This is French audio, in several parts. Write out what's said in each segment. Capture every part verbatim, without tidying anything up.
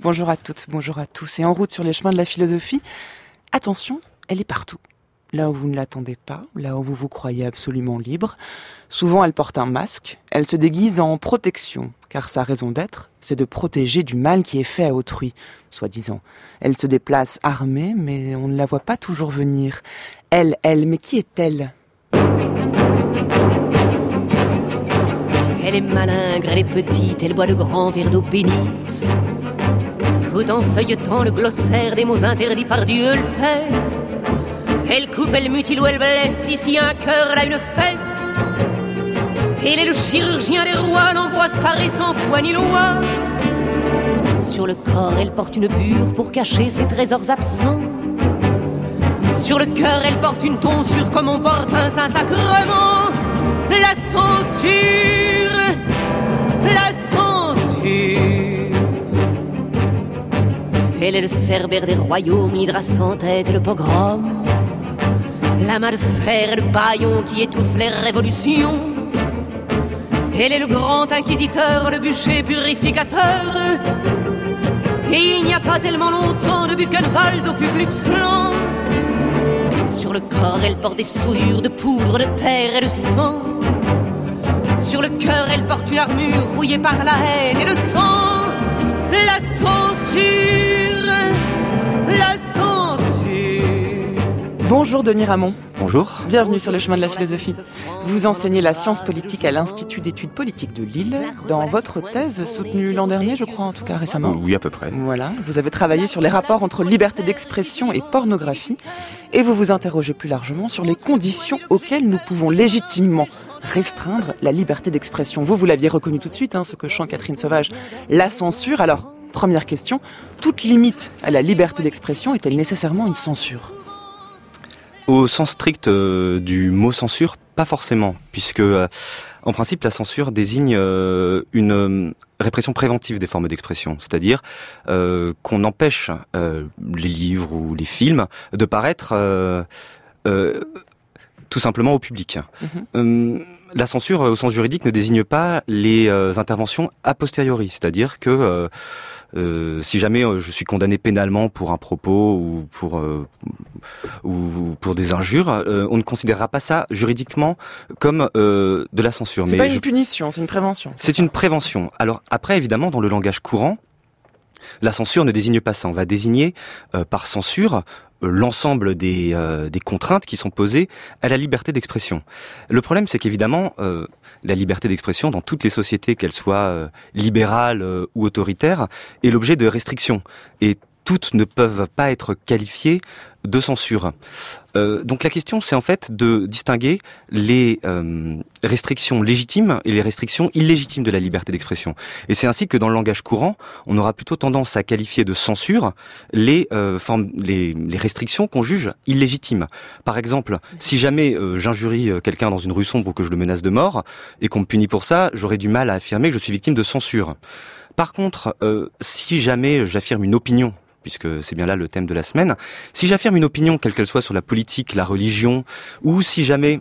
Bonjour à toutes, bonjour à tous. Et en route sur les chemins de la philosophie, attention, elle est partout. Là où vous ne l'attendez pas, là où vous vous croyez absolument libre. Souvent, elle porte un masque, elle se déguise en protection, car sa raison d'être, c'est de protéger du mal qui est fait à autrui, soi-disant. Elle se déplace armée, mais on ne la voit pas toujours venir. Elle, elle, mais qui est-elle ? Elle est malingre, elle est petite, elle boit de grands verres d'eau bénite. Tout en feuilletant le glossaire des mots interdits par Dieu le Père. Elle coupe, elle mutile ou elle blesse, ici un cœur, là une fesse. Elle est le chirurgien des rois, n'emboise Paris sans foi ni loi. Sur le corps, elle porte une bure pour cacher ses trésors absents. Sur le cœur, elle porte une tonsure comme on porte un saint-sacrement. La censure, la censure. Elle est le cerbère des royaumes, l'hydra sans tête et le pogrom. La main de fer et le bâillon qui étouffe les révolutions. Elle est le grand inquisiteur, le bûcher purificateur. Et il n'y a pas tellement longtemps de Buchenwald au Ku Klux Klan. Sur le corps, elle porte des souillures de poudre, de terre et de sang. Sur le cœur, elle porte une armure rouillée par la haine et le temps. La censure, la censure. Bonjour Denis Ramon. Bonjour. Bienvenue sur les chemins de la philosophie. Vous enseignez la science politique à l'Institut d'études politiques de Lille. Dans votre thèse, soutenue l'an dernier, je crois en tout cas récemment. Oui, à peu près. Voilà, vous avez travaillé sur les rapports entre liberté d'expression et pornographie. Et vous vous interrogez plus largement sur les conditions auxquelles nous pouvons légitimement restreindre la liberté d'expression. Vous, vous l'aviez reconnu tout de suite, hein, ce que chante Catherine Sauvage, la censure. Alors, première question, toute limite à la liberté d'expression est-elle nécessairement une censure ? Au sens strict euh, du mot censure, pas forcément, puisque euh, en principe la censure désigne euh, une euh, répression préventive des formes d'expression, c'est-à-dire euh, qu'on empêche euh, les livres ou les films de paraître euh, euh, tout simplement au public. Mm-hmm. Euh, la censure au sens juridique ne désigne pas les euh, interventions a posteriori, c'est-à-dire que euh, Euh, si jamais euh, je suis condamné pénalement pour un propos ou pour euh, ou pour des injures, euh, on ne considérera pas ça juridiquement comme euh, de la censure. C'est Mais pas une je... punition, c'est une prévention. C'est, c'est une prévention. Alors après, évidemment, dans le langage courant, la censure ne désigne pas ça. On va désigner euh, par censure euh, l'ensemble des, euh, des contraintes qui sont posées à la liberté d'expression. Le problème, c'est qu'évidemment, euh, la liberté d'expression dans toutes les sociétés, qu'elles soient euh, libérales euh, ou autoritaires, est l'objet de restrictions. Et toutes ne peuvent pas être qualifiées de censure. Euh, donc la question, c'est en fait de distinguer les euh, restrictions légitimes et les restrictions illégitimes de la liberté d'expression. Et c'est ainsi que dans le langage courant, on aura plutôt tendance à qualifier de censure les, euh, formes, les, les restrictions qu'on juge illégitimes. Par exemple, si jamais euh, j'injurie quelqu'un dans une rue sombre ou que je le menace de mort et qu'on me punit pour ça, j'aurais du mal à affirmer que je suis victime de censure. Par contre, euh, si jamais j'affirme une opinion, puisque c'est bien là le thème de la semaine, si j'affirme une opinion, quelle qu'elle soit, sur la politique, la religion, ou si jamais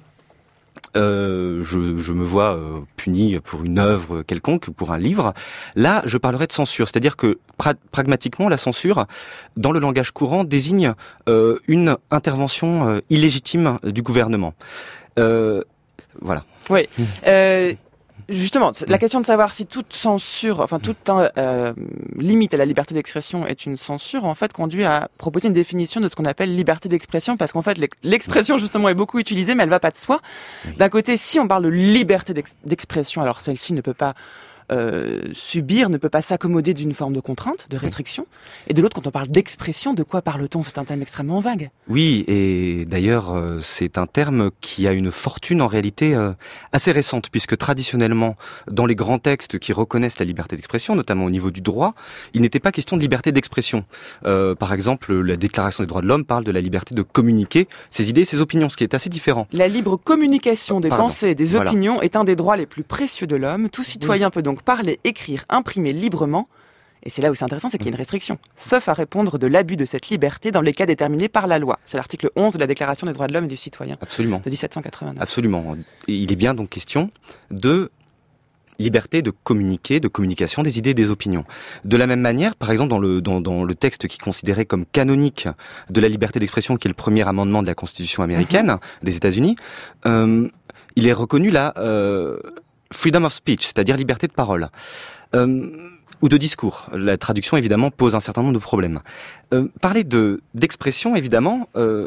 euh, je, je me vois euh, puni pour une œuvre quelconque, pour un livre, là, je parlerai de censure. C'est-à-dire que, pra- pragmatiquement, la censure, dans le langage courant, désigne euh, une intervention euh, illégitime du gouvernement. Euh, voilà. Oui. Euh... Justement, la question de savoir si toute censure, enfin toute euh, limite à la liberté d'expression est une censure, en fait, conduit à proposer une définition de ce qu'on appelle liberté d'expression, parce qu'en fait, l'expression, justement, est beaucoup utilisée, mais elle va pas de soi. D'un côté, si on parle de liberté d'ex- d'expression, alors celle-ci ne peut pas Euh, subir, ne peut pas s'accommoder d'une forme de contrainte, de restriction. Et de l'autre, quand on parle d'expression, de quoi parle-t-on ? C'est un thème extrêmement vague. Oui, et d'ailleurs, euh, c'est un terme qui a une fortune en réalité euh, assez récente, puisque traditionnellement, dans les grands textes qui reconnaissent la liberté d'expression, notamment au niveau du droit, il n'était pas question de liberté d'expression. Euh, par exemple, la Déclaration des droits de l'homme parle de la liberté de communiquer ses idées, ses opinions, ce qui est assez différent. La libre communication des Pardon. pensées et des Voilà. opinions est un des droits les plus précieux de l'homme. Tout citoyen oui. peut donc parler, écrire, imprimer librement. Et c'est là où c'est intéressant, c'est qu'il y a une restriction. Sauf à répondre de l'abus de cette liberté dans les cas déterminés par la loi. C'est l'article onze de la Déclaration des droits de l'homme et du citoyen. Absolument. De dix-sept cent quatre-vingt-neuf. Absolument. Et il est bien donc question de liberté de communiquer, de communication des idées et des opinions. De la même manière, par exemple, dans le, dans, dans le texte qui est considéré comme canonique de la liberté d'expression, qui est le premier amendement de la Constitution américaine mmh. des États-Unis, euh, il est reconnu la euh, freedom of speech, c'est-à-dire liberté de parole. Euh, ou de discours. La traduction, évidemment, pose un certain nombre de problèmes. Euh, parler de d'expression, évidemment, euh,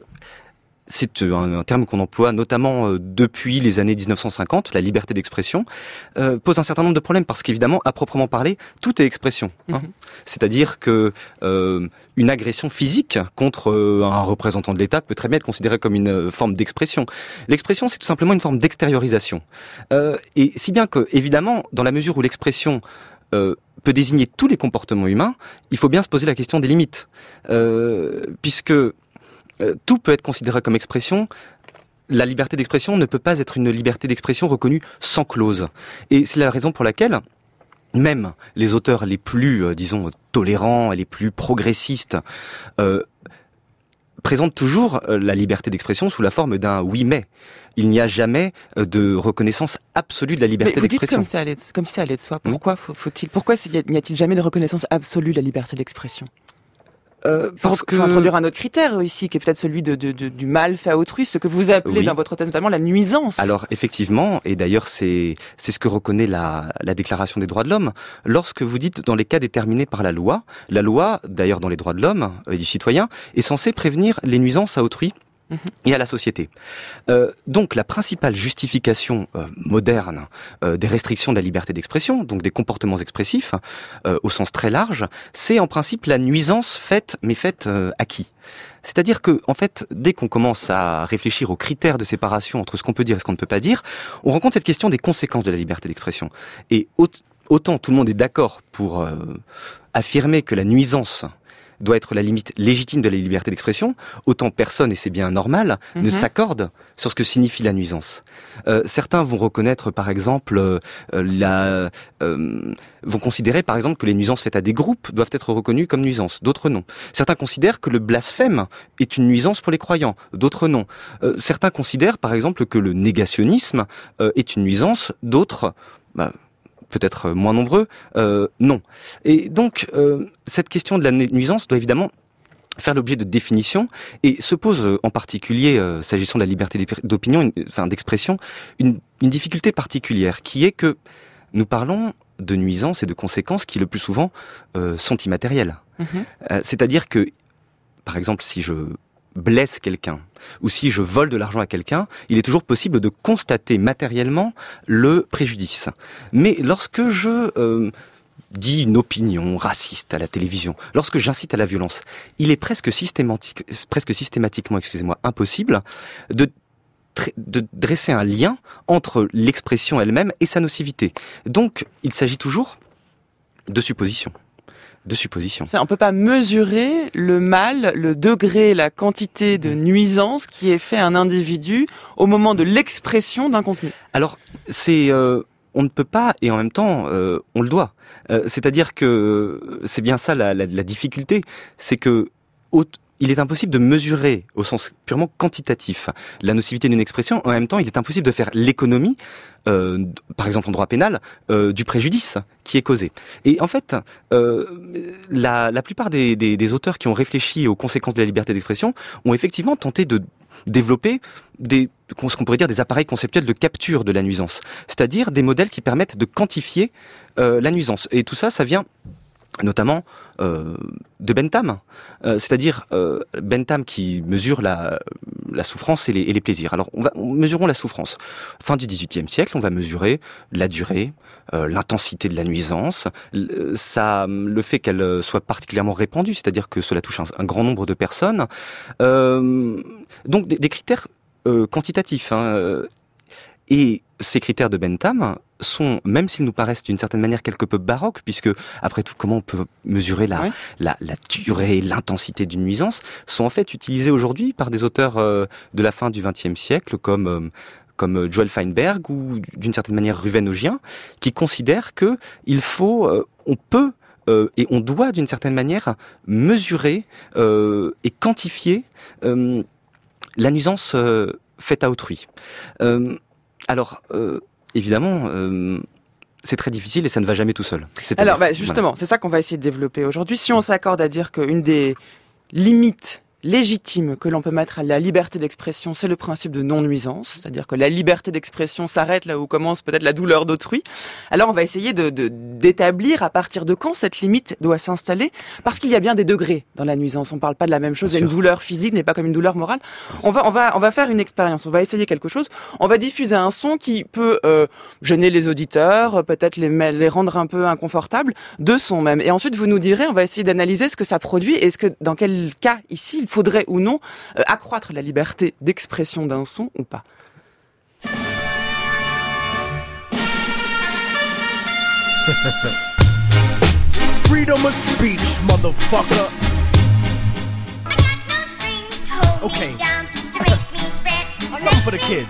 c'est un, un terme qu'on emploie notamment euh, depuis les années dix-neuf cent cinquante, la liberté d'expression, euh, pose un certain nombre de problèmes parce qu'évidemment, à proprement parler, tout est expression. Hein. Mm-hmm. C'est-à-dire que euh, une agression physique contre euh, un représentant de l'État peut très bien être considérée comme une euh, forme d'expression. L'expression, c'est tout simplement une forme d'extériorisation. Euh, et si bien que, évidemment, dans la mesure où l'expression euh, peut désigner tous les comportements humains, il faut bien se poser la question des limites. Euh, puisque euh, tout peut être considéré comme expression, la liberté d'expression ne peut pas être une liberté d'expression reconnue sans clause. Et c'est la raison pour laquelle même les auteurs les plus, euh, disons, tolérants et les plus progressistes euh, présentent toujours euh, la liberté d'expression sous la forme d'un oui mais. Il n'y a jamais euh, de reconnaissance absolue de la liberté mais vous d'expression. Dites comme ça allait de, comme si ça allait de soi. Pourquoi mmh. faut-il Pourquoi n'y a-t-il jamais de reconnaissance absolue de la liberté d'expression? Euh, parce faut, que... faut introduire un autre critère ici, qui est peut-être celui de, de, de, du mal fait à autrui, ce que vous appelez oui. dans votre thèse notamment la nuisance. Alors effectivement, et d'ailleurs c'est c'est ce que reconnaît la, la Déclaration des droits de l'homme, lorsque vous dites dans les cas déterminés par la loi, la loi, d'ailleurs dans les droits de l'homme et du citoyen, est censée prévenir les nuisances à autrui et à la société. Euh, donc la principale justification euh, moderne euh, des restrictions de la liberté d'expression, donc des comportements expressifs, euh, au sens très large, c'est en principe la nuisance faite, mais faite euh, à qui ? C'est-à-dire que, en fait, dès qu'on commence à réfléchir aux critères de séparation entre ce qu'on peut dire et ce qu'on ne peut pas dire, on rencontre cette question des conséquences de la liberté d'expression. Et autant tout le monde est d'accord pour euh, affirmer que la nuisance doit être la limite légitime de la liberté d'expression, autant personne, et c'est bien normal, mm-hmm. ne s'accorde sur ce que signifie la nuisance. Euh, certains vont reconnaître, par exemple, euh, la, euh, vont considérer, par exemple, que les nuisances faites à des groupes doivent être reconnues comme nuisances, d'autres non. Certains considèrent que le blasphème est une nuisance pour les croyants, d'autres non. Euh, certains considèrent, par exemple, que le négationnisme euh, est une nuisance, d'autres... Bah, peut-être moins nombreux, euh, non. Et donc, euh, cette question de la nuisance doit évidemment faire l'objet de définitions et se pose en particulier, euh, s'agissant de la liberté d'opinion, une, enfin d'expression, une, une difficulté particulière qui est que nous parlons de nuisances et de conséquences qui le plus souvent euh, sont immatérielles. Mm-hmm. Euh, c'est-à-dire que, par exemple, si je blesse quelqu'un, ou si je vole de l'argent à quelqu'un, il est toujours possible de constater matériellement le préjudice. Mais lorsque je euh, dis une opinion raciste à la télévision, lorsque j'incite à la violence, il est presque systématique, presque systématiquement, excusez-moi, impossible de de dresser un lien entre l'expression elle-même et sa nocivité. Donc, il s'agit toujours de suppositions. De suppositions. On ne peut pas mesurer le mal, le degré, la quantité de nuisance qui est fait à un individu au moment de l'expression d'un contenu. Alors, c'est, euh, on ne peut pas, et en même temps, euh, on le doit. Euh, c'est-à-dire que c'est bien ça la, la, la difficulté, c'est que au, il est impossible de mesurer au sens purement quantitatif la nocivité d'une expression. En même temps, il est impossible de faire l'économie, euh, par exemple en droit pénal, euh, du préjudice qui est causé. Et en fait, euh, la, la plupart des, des, des auteurs qui ont réfléchi aux conséquences de la liberté d'expression ont effectivement tenté de développer des, ce qu'on pourrait dire des appareils conceptuels de capture de la nuisance, c'est-à-dire des modèles qui permettent de quantifier euh, la nuisance. Et tout ça, ça vient notamment euh, de Bentham, euh, c'est-à-dire euh, Bentham qui mesure la, la souffrance et les, et les plaisirs. Alors, on va, on, mesurons la souffrance. Fin du dix-huitième siècle, on va mesurer la durée, euh, l'intensité de la nuisance, ça, le fait qu'elle soit particulièrement répandue, c'est-à-dire que cela touche un, un grand nombre de personnes. Euh, donc, des, des critères euh, quantitatifs. Hein, et ces critères de Bentham sont, même s'ils nous paraissent d'une certaine manière quelque peu baroques, puisque après tout, comment on peut mesurer la, oui. la, la durée, l'intensité d'une nuisance, sont en fait utilisés aujourd'hui par des auteurs euh, de la fin du vingtième siècle, comme euh, comme Joel Feinberg ou d'une certaine manière Ruven Augien, qui considèrent que il faut, euh, on peut euh, et on doit d'une certaine manière mesurer euh, et quantifier euh, la nuisance euh, faite à autrui. Euh, Alors, euh, évidemment, euh, c'est très difficile et ça ne va jamais tout seul. Alors, bah, justement, voilà. C'est ça qu'on va essayer de développer aujourd'hui. Si on s'accorde à dire qu'une des limites légitime que l'on peut mettre à la liberté d'expression, c'est le principe de non-nuisance, c'est-à-dire que la liberté d'expression s'arrête là où commence peut-être la douleur d'autrui. Alors on va essayer de, de d'établir à partir de quand cette limite doit s'installer, parce qu'il y a bien des degrés dans la nuisance. On parle pas de la même chose. Une douleur physique n'est pas comme une douleur morale. On va on va on va faire une expérience. On va essayer quelque chose. On va diffuser un son qui peut euh, gêner les auditeurs, peut-être les les rendre un peu inconfortables, de son même. Et ensuite vous nous direz, on va essayer d'analyser ce que ça produit et ce que dans quel cas ici il faudrait ou non euh, accroître la liberté d'expression d'un son ou pas. Freedom of speech, motherfucker. Okay. Something for the kids.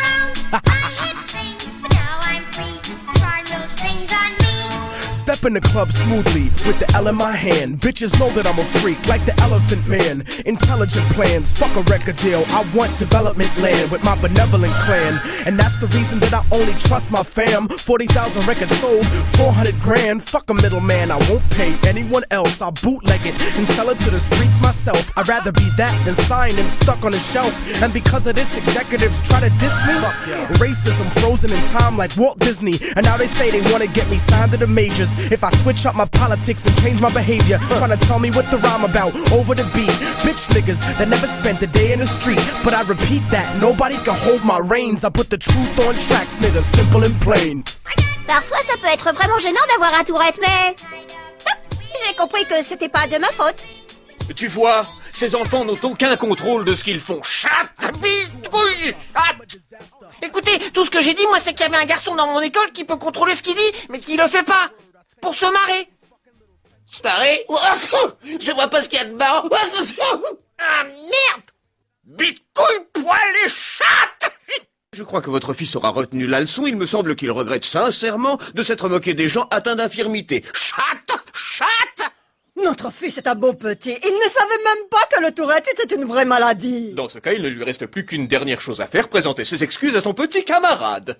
Step in the club smoothly with the L in my hand. Bitches know that I'm a freak, like the Elephant Man. Intelligent plans, fuck a record deal. I want development land with my benevolent clan. And that's the reason that I only trust my fam. forty thousand records sold, four hundred grand. Fuck a middleman, I won't pay anyone else. I'll bootleg it and sell it to the streets myself. I'd rather be that than signed and stuck on a shelf. And because of this, executives try to diss me. Racism frozen in time like Walt Disney. And now they say they wanna get me signed to the majors. If I switch up my politics and change my behavior, trying to tell me what the rhyme about over the beat. Bitch niggas that never spent a day in the street. But I repeat that, nobody can hold my reins. I put the truth on tracks, nigga, simple and plain. Parfois ça peut être vraiment gênant d'avoir un Tourette, mais... J'ai compris que c'était pas de ma faute. Tu vois, ces enfants n'ont aucun contrôle de ce qu'ils font. Chatte, bitouille, chatte. Écoutez, tout ce que j'ai dit, moi, c'est qu'il y avait un garçon dans mon école qui peut contrôler ce qu'il dit, mais qui le fait pas. Pour se marrer. Se marrer? Je vois pas ce qu'il y a de marrant. Ah, merde! Bitouille, poil et chatte! Je crois que votre fils aura retenu la leçon. Il me semble qu'il regrette sincèrement de s'être moqué des gens atteints d'infirmité. Chatte! Chatte! Notre fils est un bon petit. Il ne savait même pas que le Tourette était une vraie maladie. Dans ce cas, il ne lui reste plus qu'une dernière chose à faire, présenter ses excuses à son petit camarade.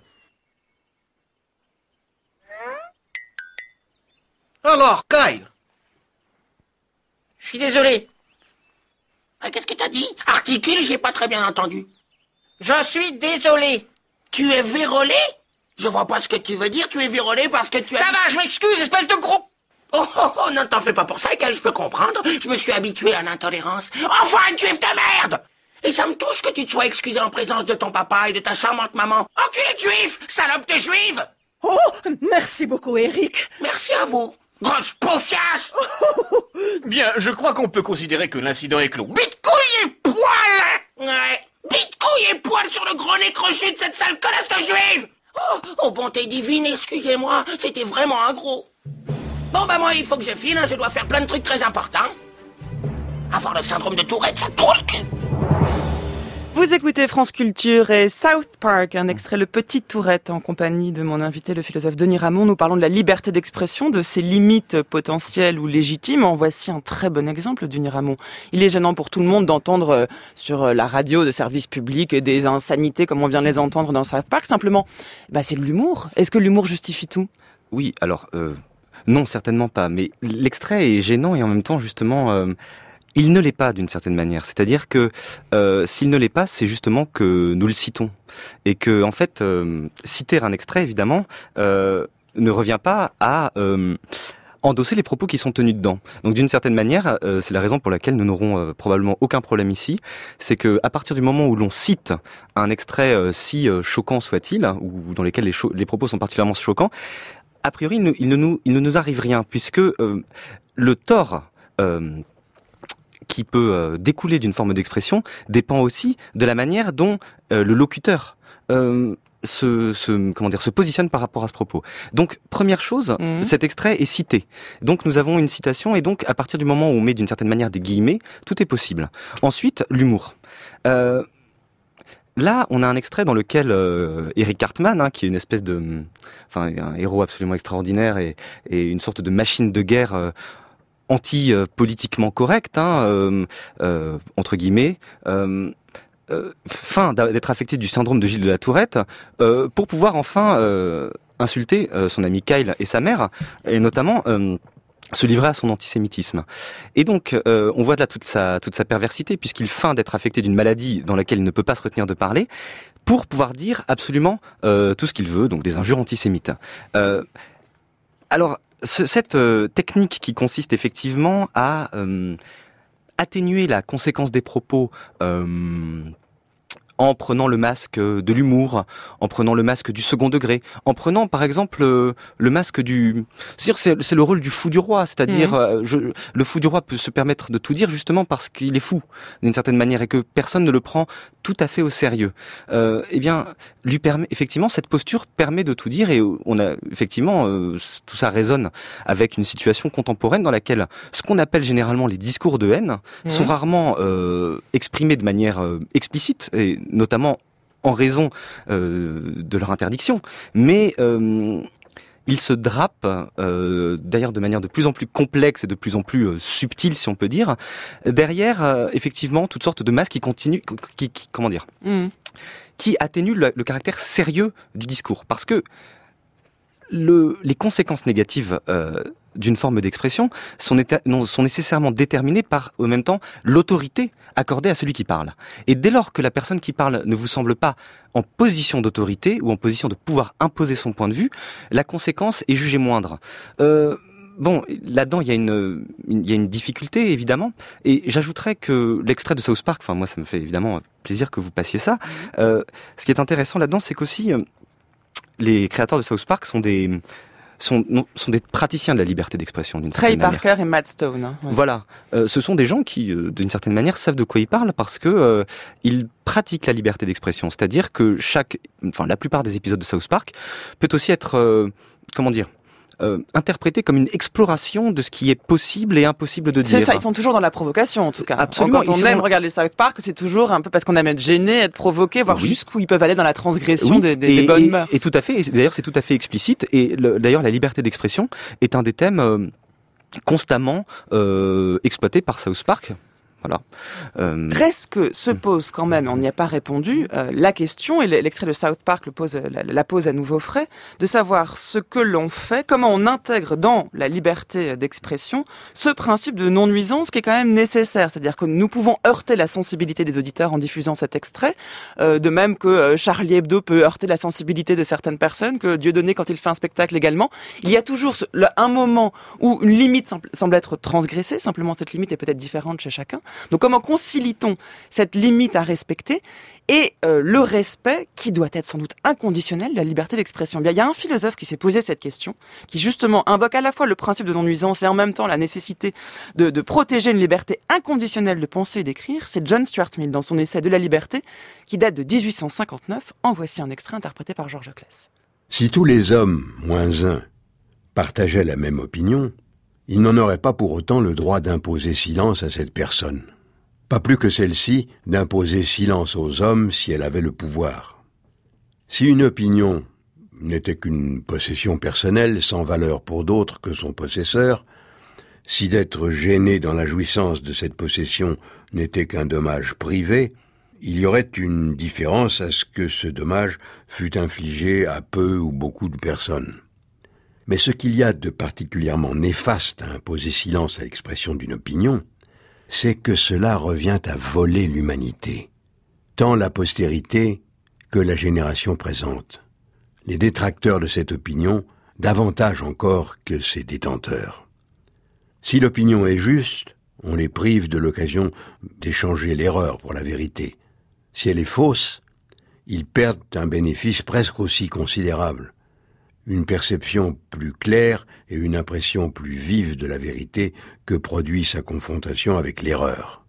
Alors, Kyle? Je suis désolé. Ah, qu'est-ce que t'as dit? Articule, j'ai pas très bien entendu. Je suis désolé. Tu es vérolé? Je vois pas ce que tu veux dire, tu es vérolé parce que tu as... Ça va, je m'excuse, espèce de gros... Oh, oh, oh, non, t'en fais pas pour ça, Kyle, je peux comprendre. Je me suis habitué à l'intolérance. Enfin, une juive de merde! Et ça me touche que tu te sois excusé en présence de ton papa et de ta charmante maman. Enculé de juif! Salope de juive! Oh, merci beaucoup, Eric. Merci à vous. Grosse paufiasse! Bien, je crois qu'on peut considérer que l'incident est clos. Bite-couille et poil! Ouais, bite-couille et poil sur le gros nez crochu de cette sale connasse de juive! Oh, oh, bonté divine, excusez-moi, c'était vraiment un gros. Bon, bah moi, il faut que je file, hein, je dois faire plein de trucs très importants. Avoir le syndrome de Tourette, ça trouve le cul. Vous écoutez France Culture et South Park, un extrait Le Petit Tourette en compagnie de mon invité, le philosophe Denis Ramon. Nous parlons de la liberté d'expression, de ses limites potentielles ou légitimes. En voici un très bon exemple, Denis Ramon. Il est gênant pour tout le monde d'entendre sur la radio de service public des insanités comme on vient de les entendre dans South Park. Simplement, bah, c'est de l'humour. Est-ce que l'humour justifie tout? Oui, alors, euh, non, certainement pas. Mais l'extrait est gênant et en même temps, justement... Euh, il ne l'est pas d'une certaine manière, c'est-à-dire que euh, s'il ne l'est pas, c'est justement que nous le citons et que en fait euh, citer un extrait évidemment euh, ne revient pas à euh, endosser les propos qui sont tenus dedans. Donc d'une certaine manière, euh, c'est la raison pour laquelle nous n'aurons euh, probablement aucun problème ici, c'est que à partir du moment où l'on cite un extrait euh, si euh, choquant soit-il, ou dans lequel les, cho- les propos sont particulièrement choquants, a priori il ne, il ne nous il ne nous arrive rien puisque euh, le tort euh, qui peut euh, découler d'une forme d'expression dépend aussi de la manière dont euh, le locuteur euh, se, se comment dire se positionne par rapport à ce propos. Donc première chose, mmh. cet extrait est cité. Donc nous avons une citation et donc à partir du moment où on met d'une certaine manière des guillemets, tout est possible. Ensuite, l'humour. Euh, Là, on a un extrait dans lequel euh, Eric Cartman, hein, qui est une espèce de, enfin, un héros absolument extraordinaire et, et une sorte de machine de guerre euh, anti-politiquement correct, hein, euh, euh, entre guillemets, euh, euh, fin d'être affecté du syndrome de Gilles de la Tourette, euh, pour pouvoir enfin euh, insulter euh, son ami Kyle et sa mère, et notamment euh, se livrer à son antisémitisme. Et donc, euh, on voit là toute sa, toute sa perversité, puisqu'il feint d'être affecté d'une maladie dans laquelle il ne peut pas se retenir de parler, pour pouvoir dire absolument euh, tout ce qu'il veut, donc des injures antisémites. Euh, alors, ce, cette euh, technique qui consiste effectivement à euh, atténuer la conséquence des propos euh, en prenant le masque de l'humour, en prenant le masque du second degré, en prenant par exemple le, le masque du... C'est-à-dire c'est, c'est le rôle du fou du roi, c'est-à-dire mmh. euh, je, le fou du roi peut se permettre de tout dire justement parce qu'il est fou, d'une certaine manière, et que personne ne le prend tout à fait au sérieux. Euh, eh bien, lui permet effectivement, cette posture permet de tout dire, et on a effectivement, euh, tout ça résonne avec une situation contemporaine dans laquelle ce qu'on appelle généralement les discours de haine mmh. sont rarement euh, exprimés de manière euh, explicite, et notamment en raison euh, de leur interdiction, mais euh, ils se drapent, euh, d'ailleurs de manière de plus en plus complexe et de plus en plus euh, subtile, si on peut dire, derrière euh, effectivement toutes sortes de masques qui continuent, qui, qui comment dire, mmh. qui atténuent le, le caractère sérieux du discours, parce que le, les conséquences négatives euh, d'une forme d'expression sont, éta- non, sont nécessairement déterminées par, en même temps, l'autorité accordée à celui qui parle. Et dès lors que la personne qui parle ne vous semble pas en position d'autorité ou en position de pouvoir imposer son point de vue, la conséquence est jugée moindre. Euh, bon, là-dedans, il y a une, il y a une difficulté, évidemment. Et j'ajouterais que l'extrait de South Park, enfin, moi, ça me fait évidemment plaisir que vous passiez ça. Euh, ce qui est intéressant là-dedans, c'est qu'aussi, euh, les créateurs de South Park sont des... Sont, non, sont des praticiens de la liberté d'expression d'une certaine manière. Trey Parker et Matt Stone. Hein, ouais. Voilà, euh, ce sont des gens qui, euh, d'une certaine manière, savent de quoi ils parlent parce que euh, ils pratiquent la liberté d'expression. C'est-à-dire que chaque, enfin la plupart des épisodes de South Park peut aussi être, euh, comment dire, euh, interprété comme une exploration de ce qui est possible et impossible de dire. C'est ça, ils sont toujours dans la provocation en tout cas. Absolument. Quand on aime sont... regarder South Park, c'est toujours un peu parce qu'on aime être gêné, être provoqué, voir oui. jusqu'où ils peuvent aller dans la transgression oui. des, des, et, des bonnes et, mœurs. Et tout à fait, et d'ailleurs c'est tout à fait explicite, et le, d'ailleurs la liberté d'expression est un des thèmes euh, constamment euh, exploités par South Park. Voilà. Euh... Reste que se pose quand même, on n'y a pas répondu, euh, la question, et l'extrait de South Park le pose, la, la pose à nouveau frais, de savoir ce que l'on fait, comment on intègre dans la liberté d'expression ce principe de non-nuisance qui est quand même nécessaire. C'est-à-dire que nous pouvons heurter la sensibilité des auditeurs en diffusant cet extrait, euh, de même que euh, Charlie Hebdo peut heurter la sensibilité de certaines personnes, que Dieudonné quand il fait un spectacle également. Il y a toujours ce, le, un moment où une limite semble, semble être transgressée, simplement cette limite est peut-être différente chez chacun. Donc comment concilie-t-on cette limite à respecter et euh, le respect qui doit être sans doute inconditionnel de la liberté d'expression? Bien, il y a un philosophe qui s'est posé cette question, qui justement invoque à la fois le principe de non-nuisance et en même temps la nécessité de, de protéger une liberté inconditionnelle de penser et d'écrire. C'est John Stuart Mill dans son essai de la liberté qui date de dix-huit cent cinquante-neuf. En voici un extrait interprété par Georges Claes. Si tous les hommes, moins un, partageaient la même opinion, ils n'en auraient pas pour autant le droit d'imposer silence à cette personne. Pas plus que celle-ci d'imposer silence aux hommes si elle avait le pouvoir. Si une opinion n'était qu'une possession personnelle sans valeur pour d'autres que son possesseur, si d'être gêné dans la jouissance de cette possession n'était qu'un dommage privé, il y aurait une différence à ce que ce dommage fût infligé à peu ou beaucoup de personnes. Mais ce qu'il y a de particulièrement néfaste à imposer silence à l'expression d'une opinion, c'est que cela revient à voler l'humanité, tant la postérité que la génération présente. Les détracteurs de cette opinion, davantage encore que ses détenteurs. Si l'opinion est juste, on les prive de l'occasion d'échanger l'erreur pour la vérité. Si elle est fausse, ils perdent un bénéfice presque aussi considérable. Une perception plus claire et une impression plus vive de la vérité que produit sa confrontation avec l'erreur.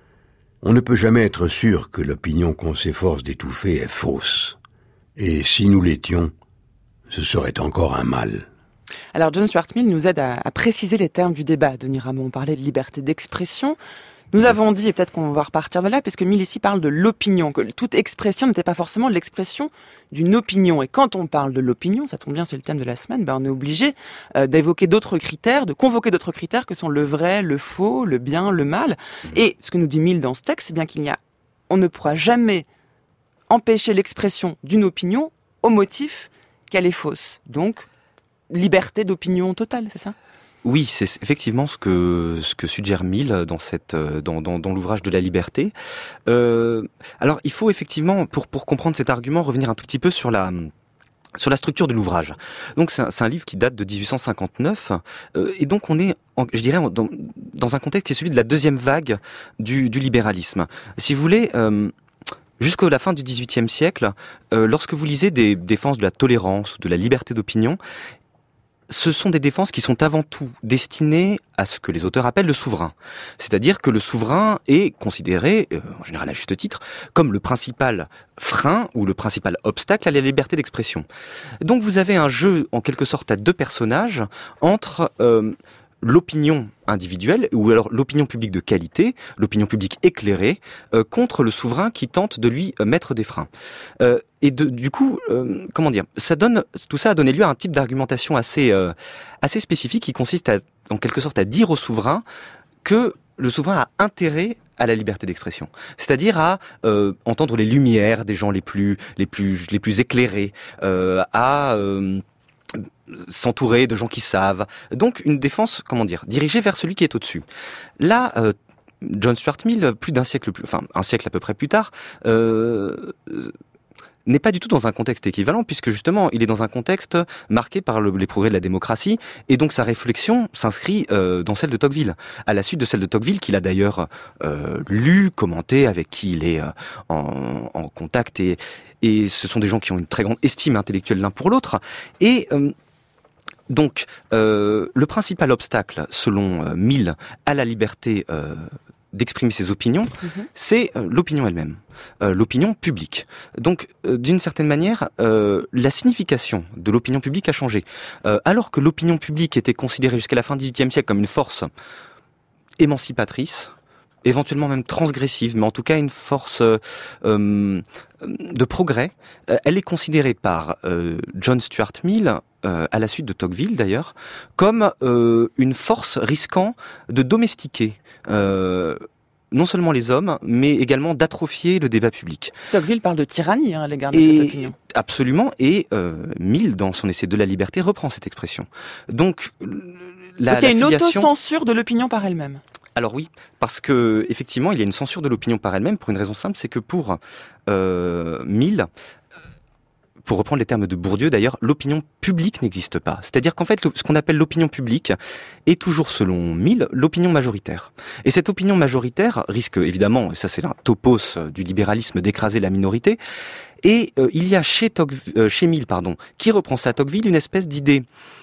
On ne peut jamais être sûr que l'opinion qu'on s'efforce d'étouffer est fausse. Et si nous l'étions, ce serait encore un mal. Alors John Stuart Mill nous aide à, à préciser les termes du débat. Denis Ramon, on parlait de liberté d'expression. Nous avons dit, et peut-être qu'on va repartir de là, puisque Mill ici parle de l'opinion, que toute expression n'était pas forcément l'expression d'une opinion. Et quand on parle de l'opinion, ça tombe bien, c'est le thème de la semaine, ben on est obligé euh, d'évoquer d'autres critères, de convoquer d'autres critères que sont le vrai, le faux, le bien, le mal. Et ce que nous dit Mill dans ce texte, c'est bien qu'il n'y a, on ne pourra jamais empêcher l'expression d'une opinion au motif qu'elle est fausse. Donc, liberté d'opinion totale, c'est ça ? Oui, c'est effectivement ce que ce que suggère Mill dans cette dans dans, dans l'ouvrage de la liberté. Euh, alors, il faut effectivement pour pour comprendre cet argument revenir un tout petit peu sur la sur la structure de l'ouvrage. Donc c'est un, c'est un livre qui date de dix-huit cent cinquante-neuf euh, et donc on est, en, je dirais, dans, dans un contexte qui est celui de la deuxième vague du, du libéralisme. Si vous voulez, euh, jusqu'à la fin du dix-huitième siècle, euh, lorsque vous lisez des défenses de la tolérance ou de la liberté d'opinion, ce sont des défenses qui sont avant tout destinées à ce que les auteurs appellent le souverain. C'est-à-dire que le souverain est considéré, euh, en général à juste titre, comme le principal frein ou le principal obstacle à la liberté d'expression. Donc vous avez un jeu, en quelque sorte, à deux personnages entre euh, l'opinion individuelle, ou alors l'opinion publique de qualité, l'opinion publique éclairée, euh, contre le souverain qui tente de lui euh, mettre des freins. Euh, et de, du coup, euh, comment dire, ça donne, tout ça a donné lieu à un type d'argumentation assez, euh, assez spécifique qui consiste à, en quelque sorte, à dire au souverain que le souverain a intérêt à la liberté d'expression, c'est-à-dire à euh, entendre les lumières des gens les plus, les plus, les plus éclairés, euh, à euh, s'entourer de gens qui savent. Donc une défense, comment dire, dirigée vers celui qui est au-dessus. Là, euh, John Stuart Mill, plus d'un siècle plus, enfin un siècle à peu près plus tard, euh, n'est pas du tout dans un contexte équivalent, puisque justement, il est dans un contexte marqué par le, les progrès de la démocratie, et donc sa réflexion s'inscrit euh, dans celle de Tocqueville, à la suite de celle de Tocqueville, qu'il a d'ailleurs euh, lu, commenté, avec qui il est euh, en, en contact, et, et ce sont des gens qui ont une très grande estime intellectuelle l'un pour l'autre, et euh, donc, euh, le principal obstacle, selon euh, Mill, à la liberté euh, d'exprimer ses opinions, mmh. c'est euh, l'opinion elle-même, euh, l'opinion publique. Donc, euh, d'une certaine manière, euh, la signification de l'opinion publique a changé. Euh, alors que l'opinion publique était considérée jusqu'à la fin du dix-huitième siècle comme une force émancipatrice, éventuellement même transgressive, mais en tout cas une force euh, euh, de progrès, euh, elle est considérée par euh, John Stuart Mill, euh, à la suite de Tocqueville d'ailleurs, comme euh, une force risquant de domestiquer euh, non seulement les hommes, mais également d'atrophier le débat public. Tocqueville parle de tyrannie hein, à l'égard de et, cette opinion. Absolument, et euh, Mill, dans son essai de la liberté, reprend cette expression. Donc, la, Donc il y a une filiation... autocensure de l'opinion par elle-même. Alors oui, parce que effectivement, il y a une censure de l'opinion par elle-même pour une raison simple, c'est que pour euh, Mill, pour reprendre les termes de Bourdieu d'ailleurs, l'opinion publique n'existe pas. C'est-à-dire qu'en fait, ce qu'on appelle l'opinion publique est toujours, selon Mill, l'opinion majoritaire. Et cette opinion majoritaire risque évidemment, et ça c'est un topos du libéralisme, d'écraser la minorité. Et euh, il y a chez, Tocqueville, euh, chez Mill, pardon, qui reprend ça à Tocqueville, une espèce d'idée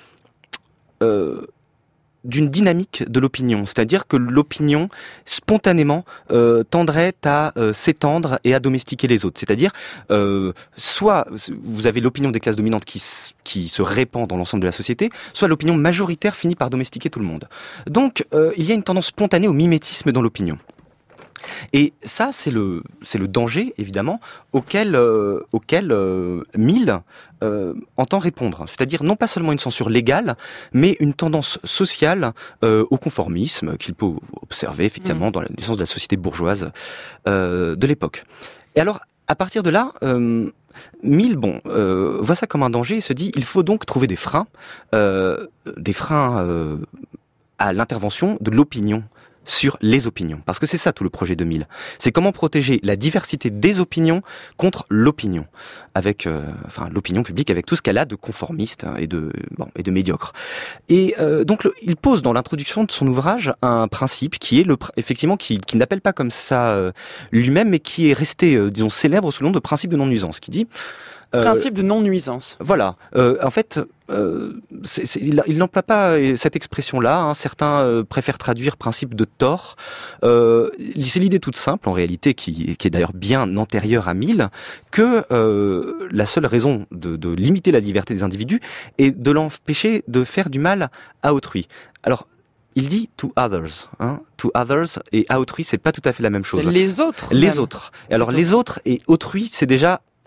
Euh, d'une dynamique de l'opinion, c'est-à-dire que l'opinion spontanément euh, tendrait à euh, s'étendre et à domestiquer les autres. C'est-à-dire, euh, soit vous avez l'opinion des classes dominantes qui, qui se répand dans l'ensemble de la société, soit l'opinion majoritaire finit par domestiquer tout le monde. Donc, euh, il y a une tendance spontanée au mimétisme dans l'opinion. Et ça, c'est le c'est le danger évidemment auquel euh, auquel euh, Mill euh, entend répondre. C'est-à-dire non pas seulement une censure légale, mais une tendance sociale euh, au conformisme qu'il peut observer effectivement mmh. dans la naissance de la société bourgeoise euh, de l'époque. Et alors, à partir de là, euh, Mill, bon, euh, voit ça comme un danger et se dit il faut donc trouver des freins, euh, des freins euh, à l'intervention de l'opinion sur les opinions. Parce que c'est ça tout le projet de Mill. C'est comment protéger la diversité des opinions contre l'opinion. Avec, euh, enfin, l'opinion publique avec tout ce qu'elle a de conformiste et de, bon, et de médiocre. Et euh, donc, le, il pose dans l'introduction de son ouvrage un principe qui est le, effectivement, qui, qui n'appelle pas comme ça euh, lui-même, mais qui est resté, euh, disons, célèbre sous le nom de principe de non-nuisance, qui dit Euh, Principe de non-nuisance. Voilà. Euh, en fait, euh, c'est, c'est, il, il n'emploie pas cette expression-là. Hein. Certains euh, préfèrent traduire principe de tort. Euh, c'est l'idée toute simple, en réalité, qui, qui est d'ailleurs bien antérieure à Mill, que euh, la seule raison de, de limiter la liberté des individus est de l'empêcher de faire du mal à autrui. Alors, il dit to others, hein, to others et à autrui, c'est pas tout à fait la même chose. C'est les autres. Les même. autres. Et alors, les autres et autrui, c'est déjà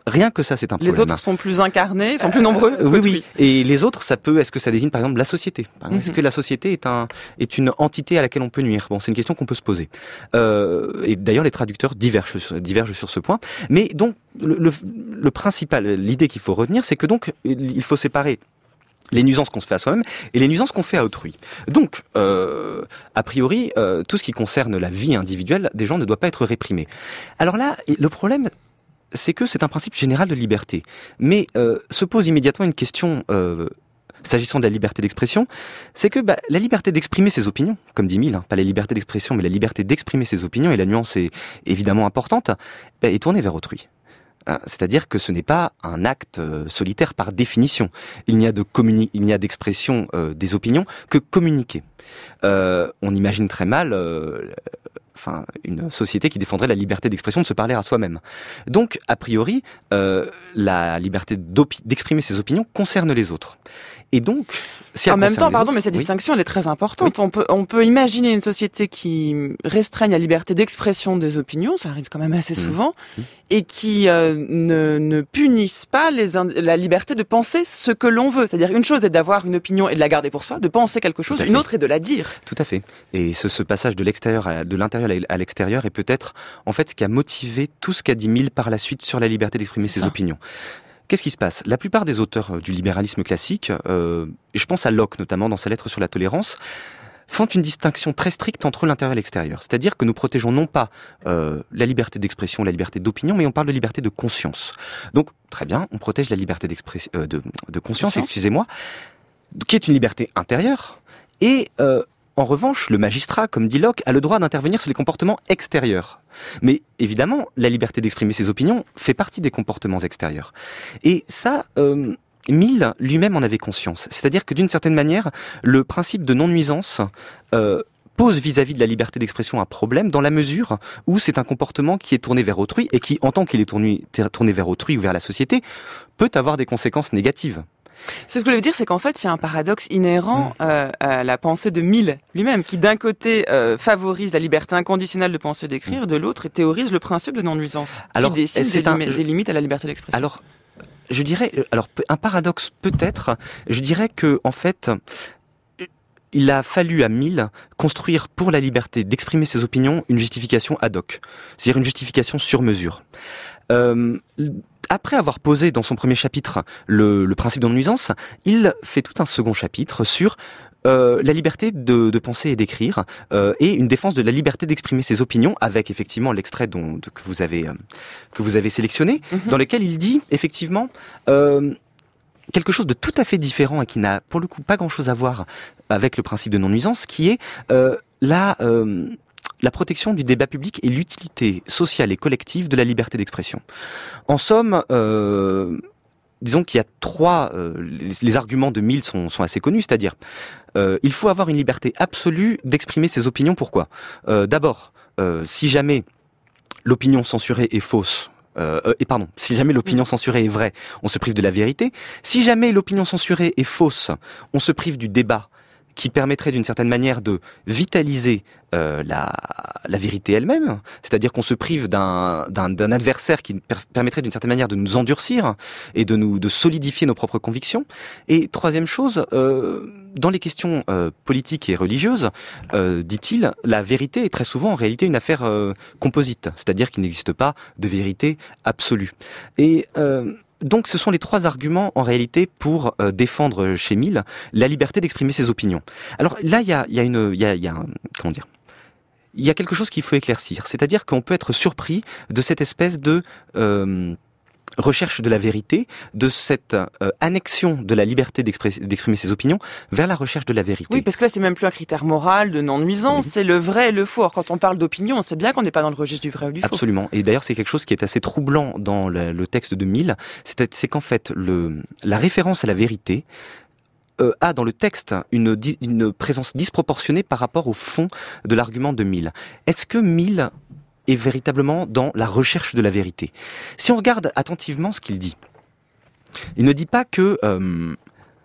Rien que ça, c'est un problème. Les autres sont plus incarnés, sont plus nombreux. Euh, oui, oui. Et les autres, ça peut. Est-ce que ça désigne, par exemple, la société ? Mm-hmm. Est-ce que la société est un est une entité à laquelle on peut nuire ? Bon, c'est une question qu'on peut se poser. Euh, et d'ailleurs, les traducteurs divergent, divergent sur ce point. Mais donc, le, le, le principal, l'idée qu'il faut retenir, c'est que donc, il faut séparer les nuisances qu'on se fait à soi-même et les nuisances qu'on fait à autrui. Donc, euh, a priori, euh, tout ce qui concerne la vie individuelle des gens ne doit pas être réprimé. Alors là, le problème, c'est que c'est un principe général de liberté. Mais euh, se pose immédiatement une question, euh, s'agissant de la liberté d'expression, c'est que bah, la liberté d'exprimer ses opinions, comme dit Mill, hein, pas la liberté d'expression, mais la liberté d'exprimer ses opinions, et la nuance est évidemment importante, bah, est tournée vers autrui. C'est-à-dire que ce n'est pas un acte euh, solitaire par définition. Il n'y a de communi- il n'y a d'expression euh, des opinions que communiquer. Euh, on imagine très mal, euh, enfin, une société qui défendrait la liberté d'expression de se parler à soi-même. Donc, a priori, euh, la liberté d'exprimer ses opinions concerne les autres. Et donc, si en même temps, pardon, autres, mais cette oui. distinction, elle est très importante. Oui. On peut, on peut imaginer une société qui restreigne la liberté d'expression des opinions, ça arrive quand même assez souvent, mmh. et qui euh, ne, ne punisse pas les ind- la liberté de penser ce que l'on veut. C'est-à-dire, une chose est d'avoir une opinion et de la garder pour soi, de penser quelque chose, une autre est de la dire. Tout à fait. Et ce, ce passage de l'extérieur, à, de l'intérieur à l'extérieur est peut-être, en fait, ce qui a motivé tout ce qu'a dit Mill par la suite sur la liberté d'exprimer ses opinions. Qu'est-ce qui se passe ? La plupart des auteurs du libéralisme classique, euh, et je pense à Locke notamment dans sa lettre sur la tolérance, font une distinction très stricte entre l'intérieur et l'extérieur. C'est-à-dire que nous protégeons non pas euh, la liberté d'expression, la liberté d'opinion, mais on parle de liberté de conscience. Donc, très bien, on protège la liberté d'expression, euh, de, de conscience, conscience, excusez-moi, qui est une liberté intérieure, et euh, en revanche, le magistrat, comme dit Locke, a le droit d'intervenir sur les comportements extérieurs. Mais évidemment, la liberté d'exprimer ses opinions fait partie des comportements extérieurs. Et ça, euh, Mill lui-même en avait conscience. C'est-à-dire que d'une certaine manière, le principe de non-nuisance euh, pose vis-à-vis de la liberté d'expression un problème dans la mesure où c'est un comportement qui est tourné vers autrui et qui, en tant qu'il est tourné, tourné vers autrui ou vers la société, peut avoir des conséquences négatives. Ce que je voulais dire, c'est qu'en fait, il y a un paradoxe inhérent euh, à la pensée de Mill lui-même, qui d'un côté euh, favorise la liberté inconditionnelle de penser et d'écrire, de l'autre théorise le principe de non-nuisance, alors, qui dessine des, un, lim- des limites à la liberté d'expression. Alors, je dirais, alors un paradoxe peut-être, je dirais que en fait, il a fallu à Mill construire pour la liberté d'exprimer ses opinions une justification ad hoc, c'est-à-dire une justification sur mesure. Euh, après avoir posé dans son premier chapitre le, le principe de non-nuisance, il fait tout un second chapitre sur euh, la liberté de, de penser et d'écrire euh, et une défense de la liberté d'exprimer ses opinions, avec effectivement l'extrait dont, de, que vous avez euh, que vous avez sélectionné, mm-hmm. dans lequel il dit effectivement euh, quelque chose de tout à fait différent et qui n'a pour le coup pas grand-chose à voir avec le principe de non-nuisance, qui est euh, la euh, la protection du débat public et l'utilité sociale et collective de la liberté d'expression. En somme, euh, disons qu'il y a trois... Euh, les, les arguments de Mill sont, sont assez connus, c'est-à-dire euh, il faut avoir une liberté absolue d'exprimer ses opinions. Pourquoi ? euh, D'abord, euh, si jamais l'opinion censurée est fausse, Euh, et pardon, si jamais l'opinion censurée est vraie, on se prive de la vérité. Si jamais l'opinion censurée est fausse, on se prive du débat qui permettrait d'une certaine manière de vitaliser euh, la, la vérité elle-même, c'est-à-dire qu'on se prive d'un, d'un, d'un adversaire qui per- permettrait d'une certaine manière de nous endurcir et de nous de solidifier nos propres convictions. Et troisième chose, euh, dans les questions euh, politiques et religieuses, euh, dit-il, la vérité est très souvent en réalité une affaire euh, composite, c'est-à-dire qu'il n'existe pas de vérité absolue. Et euh, donc ce sont les trois arguments en réalité pour euh, défendre chez Mill la liberté d'exprimer ses opinions. Alors là, il y a, y a une, il y a, y a un, comment dire, il y a quelque chose qu'il faut éclaircir, c'est-à-dire qu'on peut être surpris de cette espèce de euh, recherche de la vérité, de cette euh, annexion de la liberté d'exprimer ses opinions vers la recherche de la vérité. Oui, parce que là, c'est même plus un critère moral de non-nuisance, oui. C'est le vrai et le faux. Alors, quand on parle d'opinion, on sait bien qu'on n'est pas dans le registre du vrai ou du faux. Absolument. Et d'ailleurs, c'est quelque chose qui est assez troublant dans le, le texte de Mill, c'est, c'est qu'en fait, le, la référence à la vérité Euh, a dans le texte une, une présence disproportionnée par rapport au fond de l'argument de Mill. Est-ce que Mill est véritablement dans la recherche de la vérité ? Si on regarde attentivement ce qu'il dit, il ne dit pas que euh,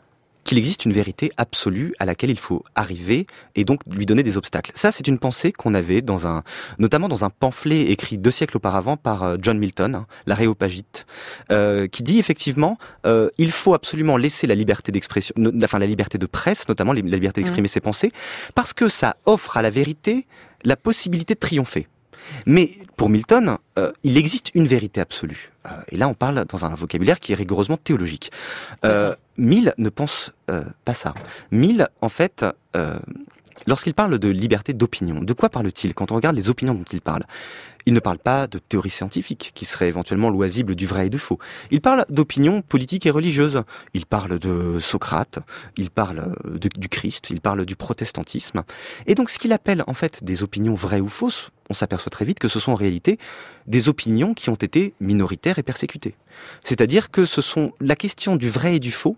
qu'il existe une vérité absolue à laquelle il faut arriver et donc lui donner des obstacles. Ça, c'est une pensée qu'on avait dans un, notamment dans un pamphlet écrit deux siècles auparavant par John Milton, hein, l'Aréopagite, euh, qui dit effectivement, euh, il faut absolument laisser la liberté d'expression, enfin la liberté de presse, notamment la liberté d'exprimer mmh. ses pensées, parce que ça offre à la vérité la possibilité de triompher. Mais pour Milton, euh, il existe une vérité absolue. Euh, et là, on parle dans un vocabulaire qui est rigoureusement théologique. Euh, Mill ne pense euh, pas ça. Mill, en fait, euh, lorsqu'il parle de liberté d'opinion, de quoi parle-t-il quand on regarde les opinions dont il parle? Il ne parle pas de théorie scientifique, qui serait éventuellement loisible du vrai et du faux. Il parle d'opinions politiques et religieuses. Il parle de Socrate, il parle de, du Christ, il parle du protestantisme. Et donc ce qu'il appelle en fait des opinions vraies ou fausses, on s'aperçoit très vite que ce sont en réalité des opinions qui ont été minoritaires et persécutées. C'est-à-dire que ce sont la question du vrai et du faux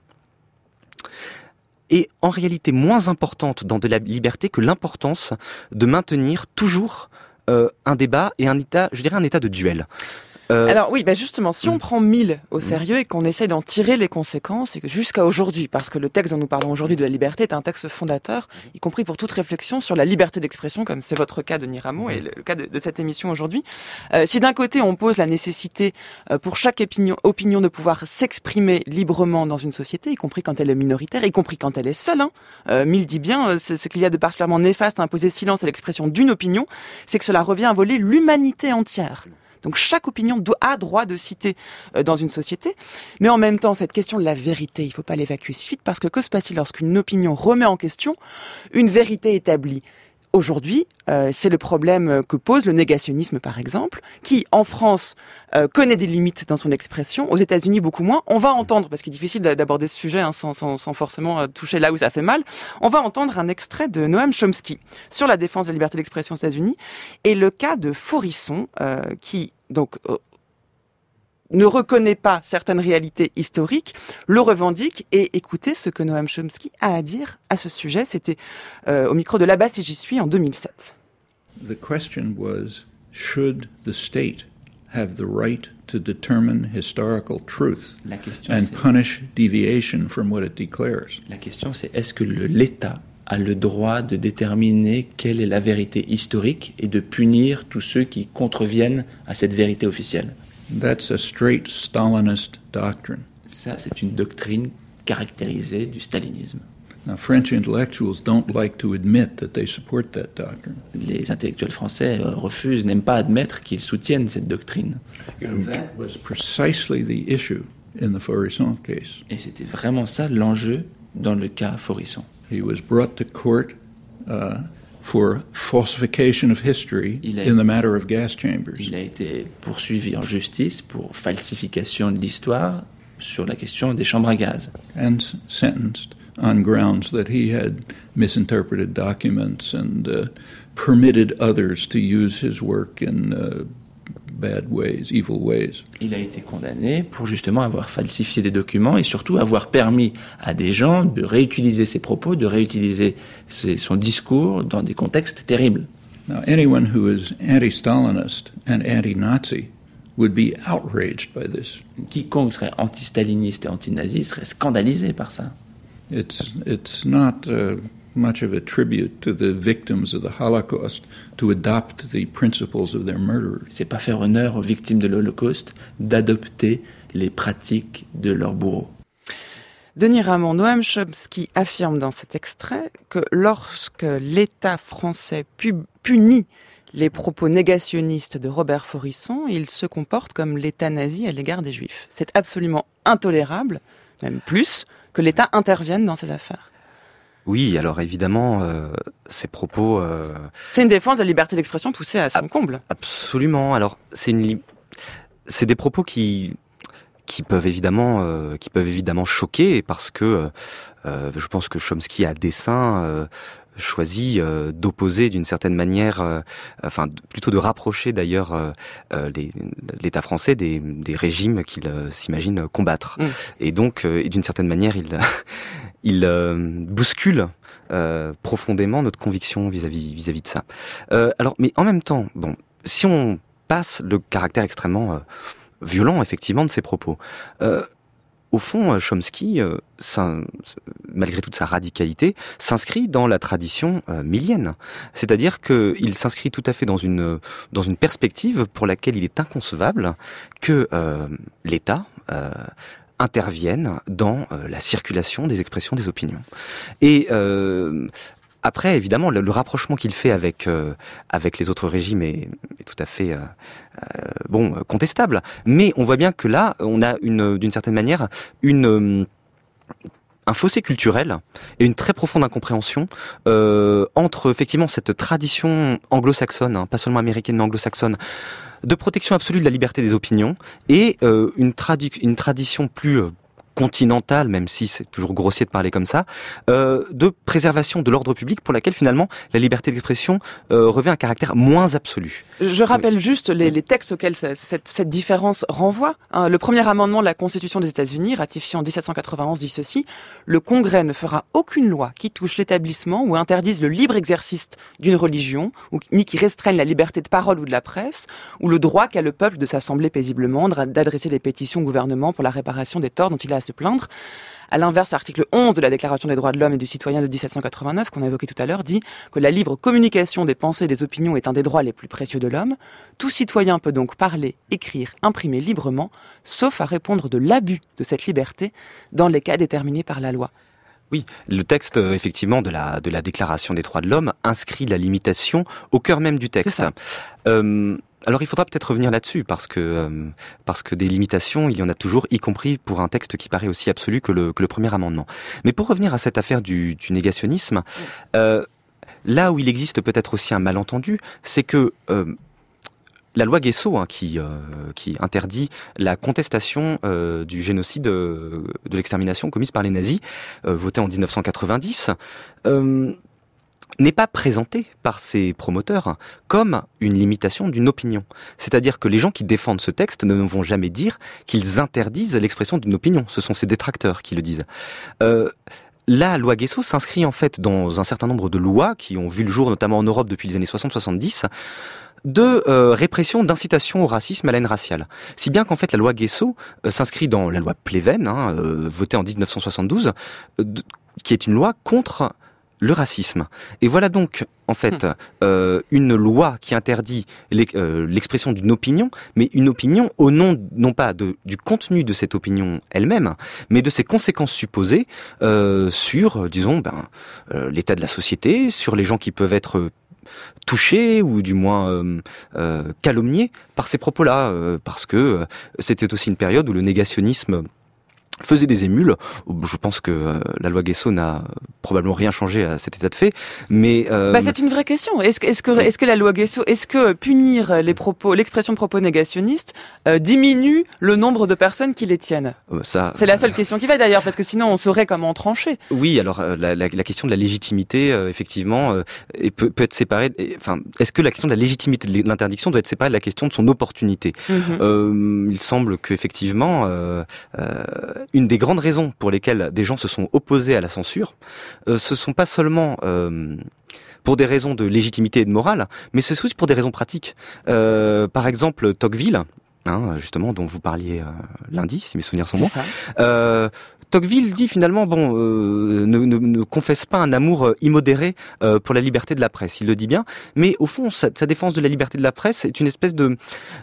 est en réalité moins importante dans de la liberté que l'importance de maintenir toujours Euh, un débat et un état, je dirais un état de duel. Euh... Alors oui, bah justement, si on prend Mill au sérieux et qu'on essaie d'en tirer les conséquences, et que jusqu'à aujourd'hui, parce que le texte dont nous parlons aujourd'hui de la liberté est un texte fondateur, y compris pour toute réflexion sur la liberté d'expression, comme c'est votre cas, Denis Ramot, et le cas de, de cette émission aujourd'hui. Euh, si d'un côté on pose la nécessité euh, pour chaque opinion, opinion de pouvoir s'exprimer librement dans une société, y compris quand elle est minoritaire, y compris quand elle est seule, hein. euh, Mill dit bien, euh, c'est, ce qu'il y a de particulièrement néfaste à imposer silence à l'expression d'une opinion, c'est que cela revient à voler l'humanité entière. Donc chaque opinion a droit de citer dans une société, mais en même temps, cette question de la vérité, il ne faut pas l'évacuer si vite, parce que que se passe-t-il lorsqu'une opinion remet en question une vérité établie ? Aujourd'hui, euh, c'est le problème que pose le négationnisme, par exemple, qui, en France, euh, connaît des limites dans son expression, aux États-Unis beaucoup moins. On va entendre, parce qu'il est difficile d'aborder ce sujet hein, sans, sans, sans forcément toucher là où ça fait mal, on va entendre un extrait de Noam Chomsky sur la défense de la liberté d'expression aux États-Unis, et le cas de Faurisson, euh, qui donc euh, ne reconnaît pas certaines réalités historiques, le revendique, et écoutez ce que Noam Chomsky a à dire à ce sujet. C'était euh, au micro de Là-bas si j'y suis en deux mille sept. The question was, should the state have the right to determine historical truth and punish deviation from what it declares? La question c'est, est-ce que le, l'État a le droit de déterminer quelle est la vérité historique et de punir tous ceux qui contreviennent à cette vérité officielle? That's a straight Stalinist doctrine. Ça, c'est une doctrine caractérisée du stalinisme. Now, French intellectuals don't like to admit that they support that doctrine. Les intellectuels français refusent, n'aiment pas admettre qu'ils soutiennent cette doctrine. And that was precisely the issue in the Faurisson case. Et c'était vraiment ça l'enjeu dans le cas Faurisson. He was brought to court uh, for falsification of history in the matter of gas chambers. Il a été poursuivi en justice pour falsification de l'histoire sur la question des chambres à gaz. And sentenced on grounds that he had misinterpreted documents and uh, permitted others to use his work in uh, bad ways, evil ways. Il a été condamné pour justement avoir falsifié des documents et surtout avoir permis à des gens de réutiliser ses propos, de réutiliser ses, son discours dans des contextes terribles. Now, anyone who is anti-Stalinist and anti-Nazi would be outraged by this. Quiconque serait anti-staliniste et anti-nazi serait scandalisé par ça. It's it's not uh, much of a tribute to the victims of the Holocaust to adopt the principles of their murderers. C'est pas faire honneur aux victimes de l'Holocauste d'adopter les pratiques de leurs bourreaux. Denis Ramot, Noam Chomsky affirme dans cet extrait que lorsque l'État français pu- punit les propos négationnistes de Robert Faurisson, il se comporte comme l'État nazi à l'égard des Juifs. C'est absolument intolérable, même plus, que l'État intervienne dans ces affaires. Oui, alors évidemment, euh, ces propos... Euh... C'est une défense de la liberté d'expression poussée à son Ab- comble. Absolument. Alors, c'est une, li... c'est des propos qui qui peuvent évidemment euh, qui peuvent évidemment choquer parce que euh, je pense que Chomsky à dessein euh, choisi euh, d'opposer d'une certaine manière, euh, enfin plutôt de rapprocher d'ailleurs euh, euh, les, l'État français des, des régimes qu'il euh, s'imagine combattre. Mmh. Et donc, euh, et d'une certaine manière, il il euh, bouscule euh, profondément notre conviction vis-à-vis vis-à-vis de ça. Euh, alors, mais en même temps, bon, si on passe le caractère extrêmement euh, violent effectivement de ces propos. Euh, au fond, Chomsky, euh, malgré toute sa radicalité, s'inscrit dans la tradition euh, millienne. C'est-à-dire qu'il s'inscrit tout à fait dans une, dans une perspective pour laquelle il est inconcevable que euh, l'État euh, intervienne dans euh, la circulation des expressions des opinions. Et euh, après, évidemment, le, le rapprochement qu'il fait avec euh, avec les autres régimes est, est tout à fait euh, euh, bon contestable. Mais on voit bien que là, on a une, d'une certaine manière, une euh, un fossé culturel et une très profonde incompréhension euh, entre effectivement cette tradition anglo-saxonne, hein, pas seulement américaine mais anglo-saxonne, de protection absolue de la liberté des opinions et euh, une, tradi- une tradition plus euh, continentale, même si c'est toujours grossier de parler comme ça, euh, de préservation de l'ordre public pour laquelle finalement la liberté d'expression euh, revêt un caractère moins absolu. Je rappelle oui. juste les, les textes auxquels cette, cette différence renvoie. Hein, le premier amendement de la Constitution des États-Unis, ratifié en dix-sept cent quatre-vingt-onze, dit ceci: le Congrès ne fera aucune loi qui touche l'établissement ou interdise le libre exercice d'une religion, ou, ni qui restreigne la liberté de parole ou de la presse, ou le droit qu'a le peuple de s'assembler paisiblement, d'adresser des pétitions au gouvernement pour la réparation des torts dont il a à se plaindre. À l'inverse, l'article onze de la Déclaration des droits de l'homme et du citoyen de dix-sept cent quatre-vingt-neuf, qu'on a évoqué tout à l'heure, dit que la libre communication des pensées et des opinions est un des droits les plus précieux de l'homme. Tout citoyen peut donc parler, écrire, imprimer librement, sauf à répondre de l'abus de cette liberté dans les cas déterminés par la loi. Oui, le texte, effectivement, de la, de la Déclaration des droits de l'homme inscrit la limitation au cœur même du texte. C'est ça. Euh, alors il faudra peut-être revenir là-dessus, parce que, euh, parce que des limitations, il y en a toujours, y compris pour un texte qui paraît aussi absolu que le, que le premier amendement. Mais pour revenir à cette affaire du, du négationnisme, euh, là où il existe peut-être aussi un malentendu, c'est que euh, la loi Guesso, hein, qui, euh, qui interdit la contestation euh, du génocide euh, de l'extermination commise par les nazis, euh, votée en dix-neuf cent quatre-vingt-dix, euh, n'est pas présentée par ses promoteurs comme une limitation d'une opinion. C'est-à-dire que les gens qui défendent ce texte ne vont jamais dire qu'ils interdisent l'expression d'une opinion. Ce sont ces détracteurs qui le disent. Euh, La loi Guesso s'inscrit en fait dans un certain nombre de lois qui ont vu le jour, notamment en Europe depuis les années soixante soixante-dix, de euh, répression d'incitation au racisme, à la haine raciale. Si bien qu'en fait la loi Guesso euh, s'inscrit dans la loi Pleven, hein, euh, votée en dix-neuf cent soixante-douze, euh, de, qui est une loi contre le racisme. Et voilà donc, en fait, euh, une loi qui interdit euh, l'expression d'une opinion, mais une opinion au nom, non pas de, du contenu de cette opinion elle-même, mais de ses conséquences supposées euh, sur, disons, ben, euh, l'état de la société, sur les gens qui peuvent être touchés ou du moins euh, euh, calomniés par ces propos-là, euh, parce que euh, c'était aussi une période où le négationnisme faisait des émules. Je pense que euh, la loi Guesso n'a probablement rien changé à cet état de fait, mais euh... bah, c'est une vraie question. Est-ce que, est-ce que, est-ce que la loi Guesso, est-ce que punir les propos, l'expression de propos négationnistes euh, diminue le nombre de personnes qui les tiennent? euh, Ça, c'est la seule question qui va d'ailleurs, parce que sinon on saurait comment trancher. Oui, alors euh, la, la, la question de la légitimité, euh, effectivement, euh, et peut, peut être séparée. Et, enfin, est-ce que la question de la légitimité de l'interdiction doit être séparée de la question de son opportunité? mm-hmm. euh, Il semble qu'effectivement, euh, euh, une des grandes raisons pour lesquelles des gens se sont opposés à la censure, euh, ce sont pas seulement euh, pour des raisons de légitimité et de morale, mais c'est aussi pour des raisons pratiques. Euh, par exemple, Tocqueville, hein, justement, dont vous parliez euh, lundi, si mes souvenirs sont bons. Euh, Tocqueville dit finalement, bon, euh, ne, ne, ne confesse pas un amour immodéré euh, pour la liberté de la presse. Il le dit bien, mais au fond, sa, sa défense de la liberté de la presse est une espèce de,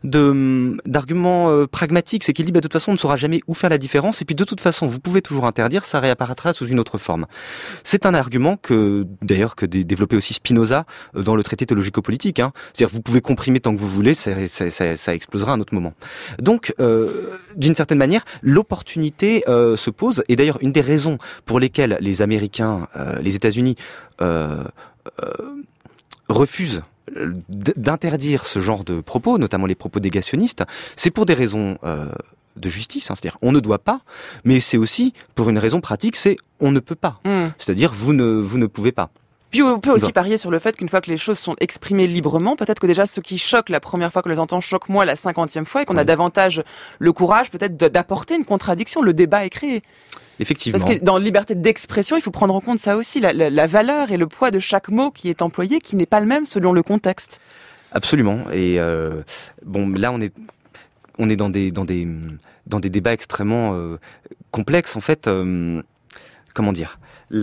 de d'argument euh, pragmatique. C'est qu'il dit, bah, de toute façon, on ne saura jamais où faire la différence, et puis de toute façon, vous pouvez toujours interdire, ça réapparaîtra sous une autre forme. C'est un argument que, d'ailleurs, que dé- développait aussi Spinoza euh, dans le traité théologico-politique. Hein. C'est-à-dire, vous pouvez comprimer tant que vous voulez, ça, ça, ça, ça explosera à un autre moment. Donc, euh, d'une certaine manière, l'opportunité euh, se pose. Et d'ailleurs, une des raisons pour lesquelles les Américains, euh, les États-Unis, euh, euh, refusent d'interdire ce genre de propos, notamment les propos négationnistes, c'est pour des raisons euh, de justice. Hein, c'est-à-dire, on ne doit pas, mais c'est aussi pour une raison pratique, c'est on ne peut pas. Mmh. C'est-à-dire, vous ne, vous ne pouvez pas. Puis on peut aussi parier sur le fait qu'une fois que les choses sont exprimées librement, peut-être que déjà ce qui choque la première fois que les entend choque moins la cinquantième fois et qu'on oui. a davantage le courage peut-être d'apporter une contradiction. Le débat est créé. Effectivement. Parce que dans la liberté d'expression, il faut prendre en compte ça aussi, la, la, la valeur et le poids de chaque mot qui est employé, qui n'est pas le même selon le contexte. Absolument. Et euh, bon, là on est... on est dans des dans des dans des débats extrêmement euh, complexes en fait. Euh, comment dire?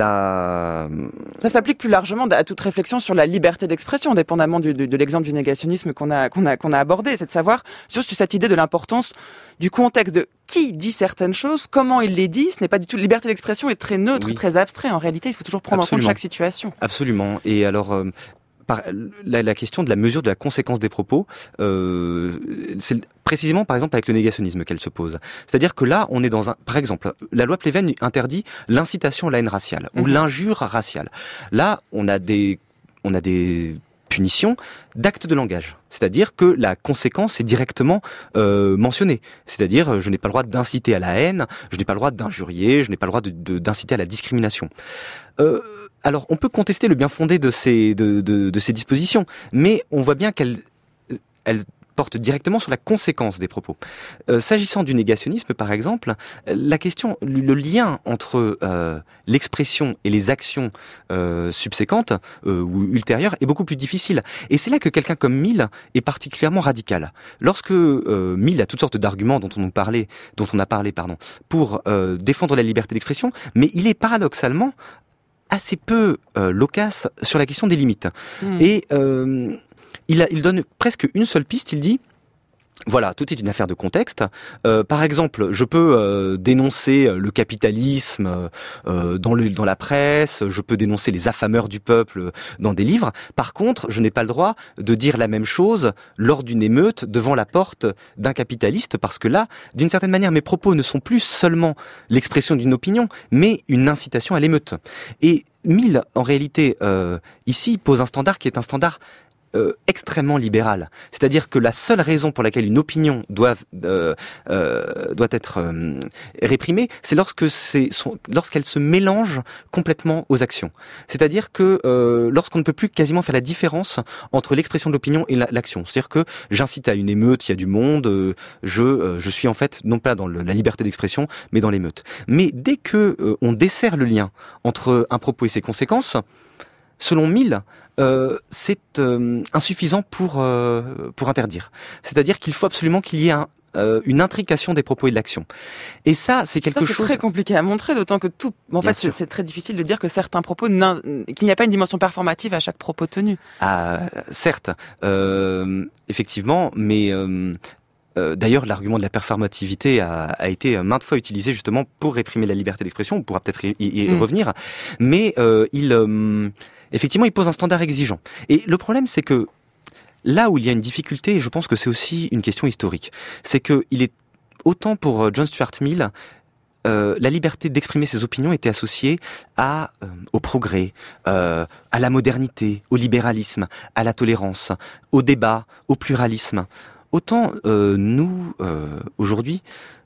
La... Ça s'applique plus largement à toute réflexion sur la liberté d'expression, dépendamment du, de, de l'exemple du négationnisme qu'on a, qu'on a, qu'on a abordé. C'est de savoir sur cette idée de l'importance du contexte de qui dit certaines choses, comment il les dit. Ce n'est pas du tout... La liberté d'expression est très neutre, oui. très abstrait. En réalité, il faut toujours prendre Absolument. en compte chaque situation. Absolument. Et alors... Euh... Par, la, la question de la mesure de la conséquence des propos, euh, c'est précisément par exemple avec le négationnisme qu'elle se pose. C'est-à-dire que là, on est dans un, par exemple, la loi Pleven interdit l'incitation à la haine raciale mmh. ou l'injure raciale. Là, on a des, on a des punitions d'actes de langage. C'est-à-dire que la conséquence est directement euh, mentionnée. C'est-à-dire, je n'ai pas le droit d'inciter à la haine, je n'ai pas le droit d'injurier, je n'ai pas le droit de, de, d'inciter à la discrimination. Euh, alors, on peut contester le bien fondé de ces, de, de, de ces dispositions, mais on voit bien qu'elles elles portent directement sur la conséquence des propos. Euh, s'agissant du négationnisme, par exemple, la question, le lien entre euh, l'expression et les actions euh, subséquentes euh, ou ultérieures est beaucoup plus difficile. Et c'est là que quelqu'un comme Mill est particulièrement radical. Lorsque euh, Mill a toutes sortes d'arguments dont on nous parlait, dont on a parlé, pardon, pour euh, défendre la liberté d'expression, mais il est paradoxalement assez peu euh, loquace sur la question des limites. Mmh. Et euh, il, a, il donne presque une seule piste, il dit, voilà, tout est une affaire de contexte. Euh, par exemple, je peux euh, dénoncer le capitalisme euh, dans, le, dans la presse, je peux dénoncer les affameurs du peuple dans des livres. Par contre, je n'ai pas le droit de dire la même chose lors d'une émeute devant la porte d'un capitaliste, parce que là, d'une certaine manière, mes propos ne sont plus seulement l'expression d'une opinion, mais une incitation à l'émeute. Et Mill, en réalité, euh, ici, pose un standard qui est un standard Euh, extrêmement libéral. C'est-à-dire que la seule raison pour laquelle une opinion doit, euh, euh, doit être euh, réprimée, c'est lorsque c'est son, lorsqu'elle se mélange complètement aux actions. C'est-à-dire que euh, lorsqu'on ne peut plus quasiment faire la différence entre l'expression de l'opinion et la, l'action. C'est-à-dire que j'incite à une émeute, il y a du monde, euh, je, euh, je suis en fait non pas dans le, la liberté d'expression, mais dans l'émeute. Mais dès que euh, on dessert le lien entre un propos et ses conséquences, selon Mill, euh, c'est euh, insuffisant pour euh, pour interdire. C'est-à-dire qu'il faut absolument qu'il y ait un, euh, une intrication des propos et de l'action. Et ça, c'est quelque ça, c'est chose. C'est très compliqué à montrer, d'autant que tout. En Bien fait, c'est, c'est très difficile de dire que certains propos, qu'il n'y a pas une dimension performative à chaque propos tenu. Ah, certes, euh, effectivement, mais. Euh, Euh, d'ailleurs, l'argument de la performativité a, a été maintes fois utilisé justement pour réprimer la liberté d'expression. On pourra peut-être y, y mmh. revenir, mais euh, il, euh, effectivement, il pose un standard exigeant. Et le problème, c'est que là où il y a une difficulté, et je pense que c'est aussi une question historique, c'est que il est autant pour John Stuart Mill. Euh, la liberté d'exprimer ses opinions était associée à, euh, au progrès, euh, à la modernité, au libéralisme, à la tolérance, au débat, au pluralisme. Autant euh, nous, euh, aujourd'hui,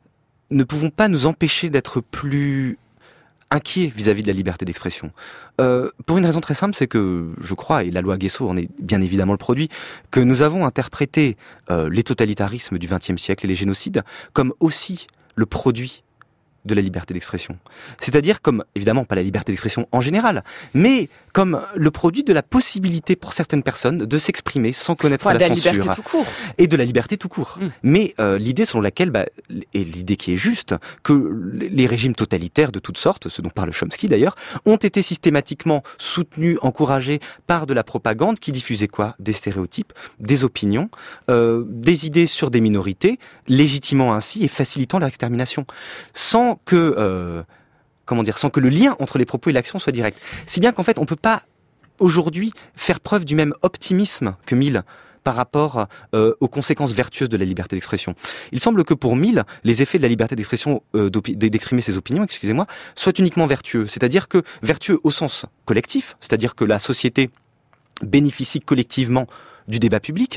ne pouvons pas nous empêcher d'être plus inquiets vis-à-vis de la liberté d'expression. Euh, pour une raison très simple, c'est que, je crois, et la loi Guesso en est bien évidemment le produit, que nous avons interprété euh, les totalitarismes du vingtième siècle et les génocides comme aussi le produit de la liberté d'expression. C'est-à-dire comme, évidemment, pas la liberté d'expression en général, mais comme le produit de la possibilité pour certaines personnes de s'exprimer sans connaître enfin, la, la censure. Liberté tout court. Et de la liberté tout court. Mmh. Mais euh, l'idée selon laquelle, bah, et l'idée qui est juste, que les régimes totalitaires de toutes sortes, ce dont parle Chomsky d'ailleurs, ont été systématiquement soutenus, encouragés par de la propagande qui diffusait quoi ? Des stéréotypes, des opinions, euh, des idées sur des minorités, légitimant ainsi et facilitant leur extermination. Sans que, euh, comment dire, sans que le lien entre les propos et l'action soit direct. Si bien qu'en fait, on peut pas aujourd'hui faire preuve du même optimisme que Mill par rapport euh, aux conséquences vertueuses de la liberté d'expression. Il semble que pour Mill, les effets de la liberté d'expression, euh, d'exprimer ses opinions, excusez-moi, soient uniquement vertueux. C'est-à-dire que vertueux au sens collectif, c'est-à-dire que la société bénéficie collectivement du débat public.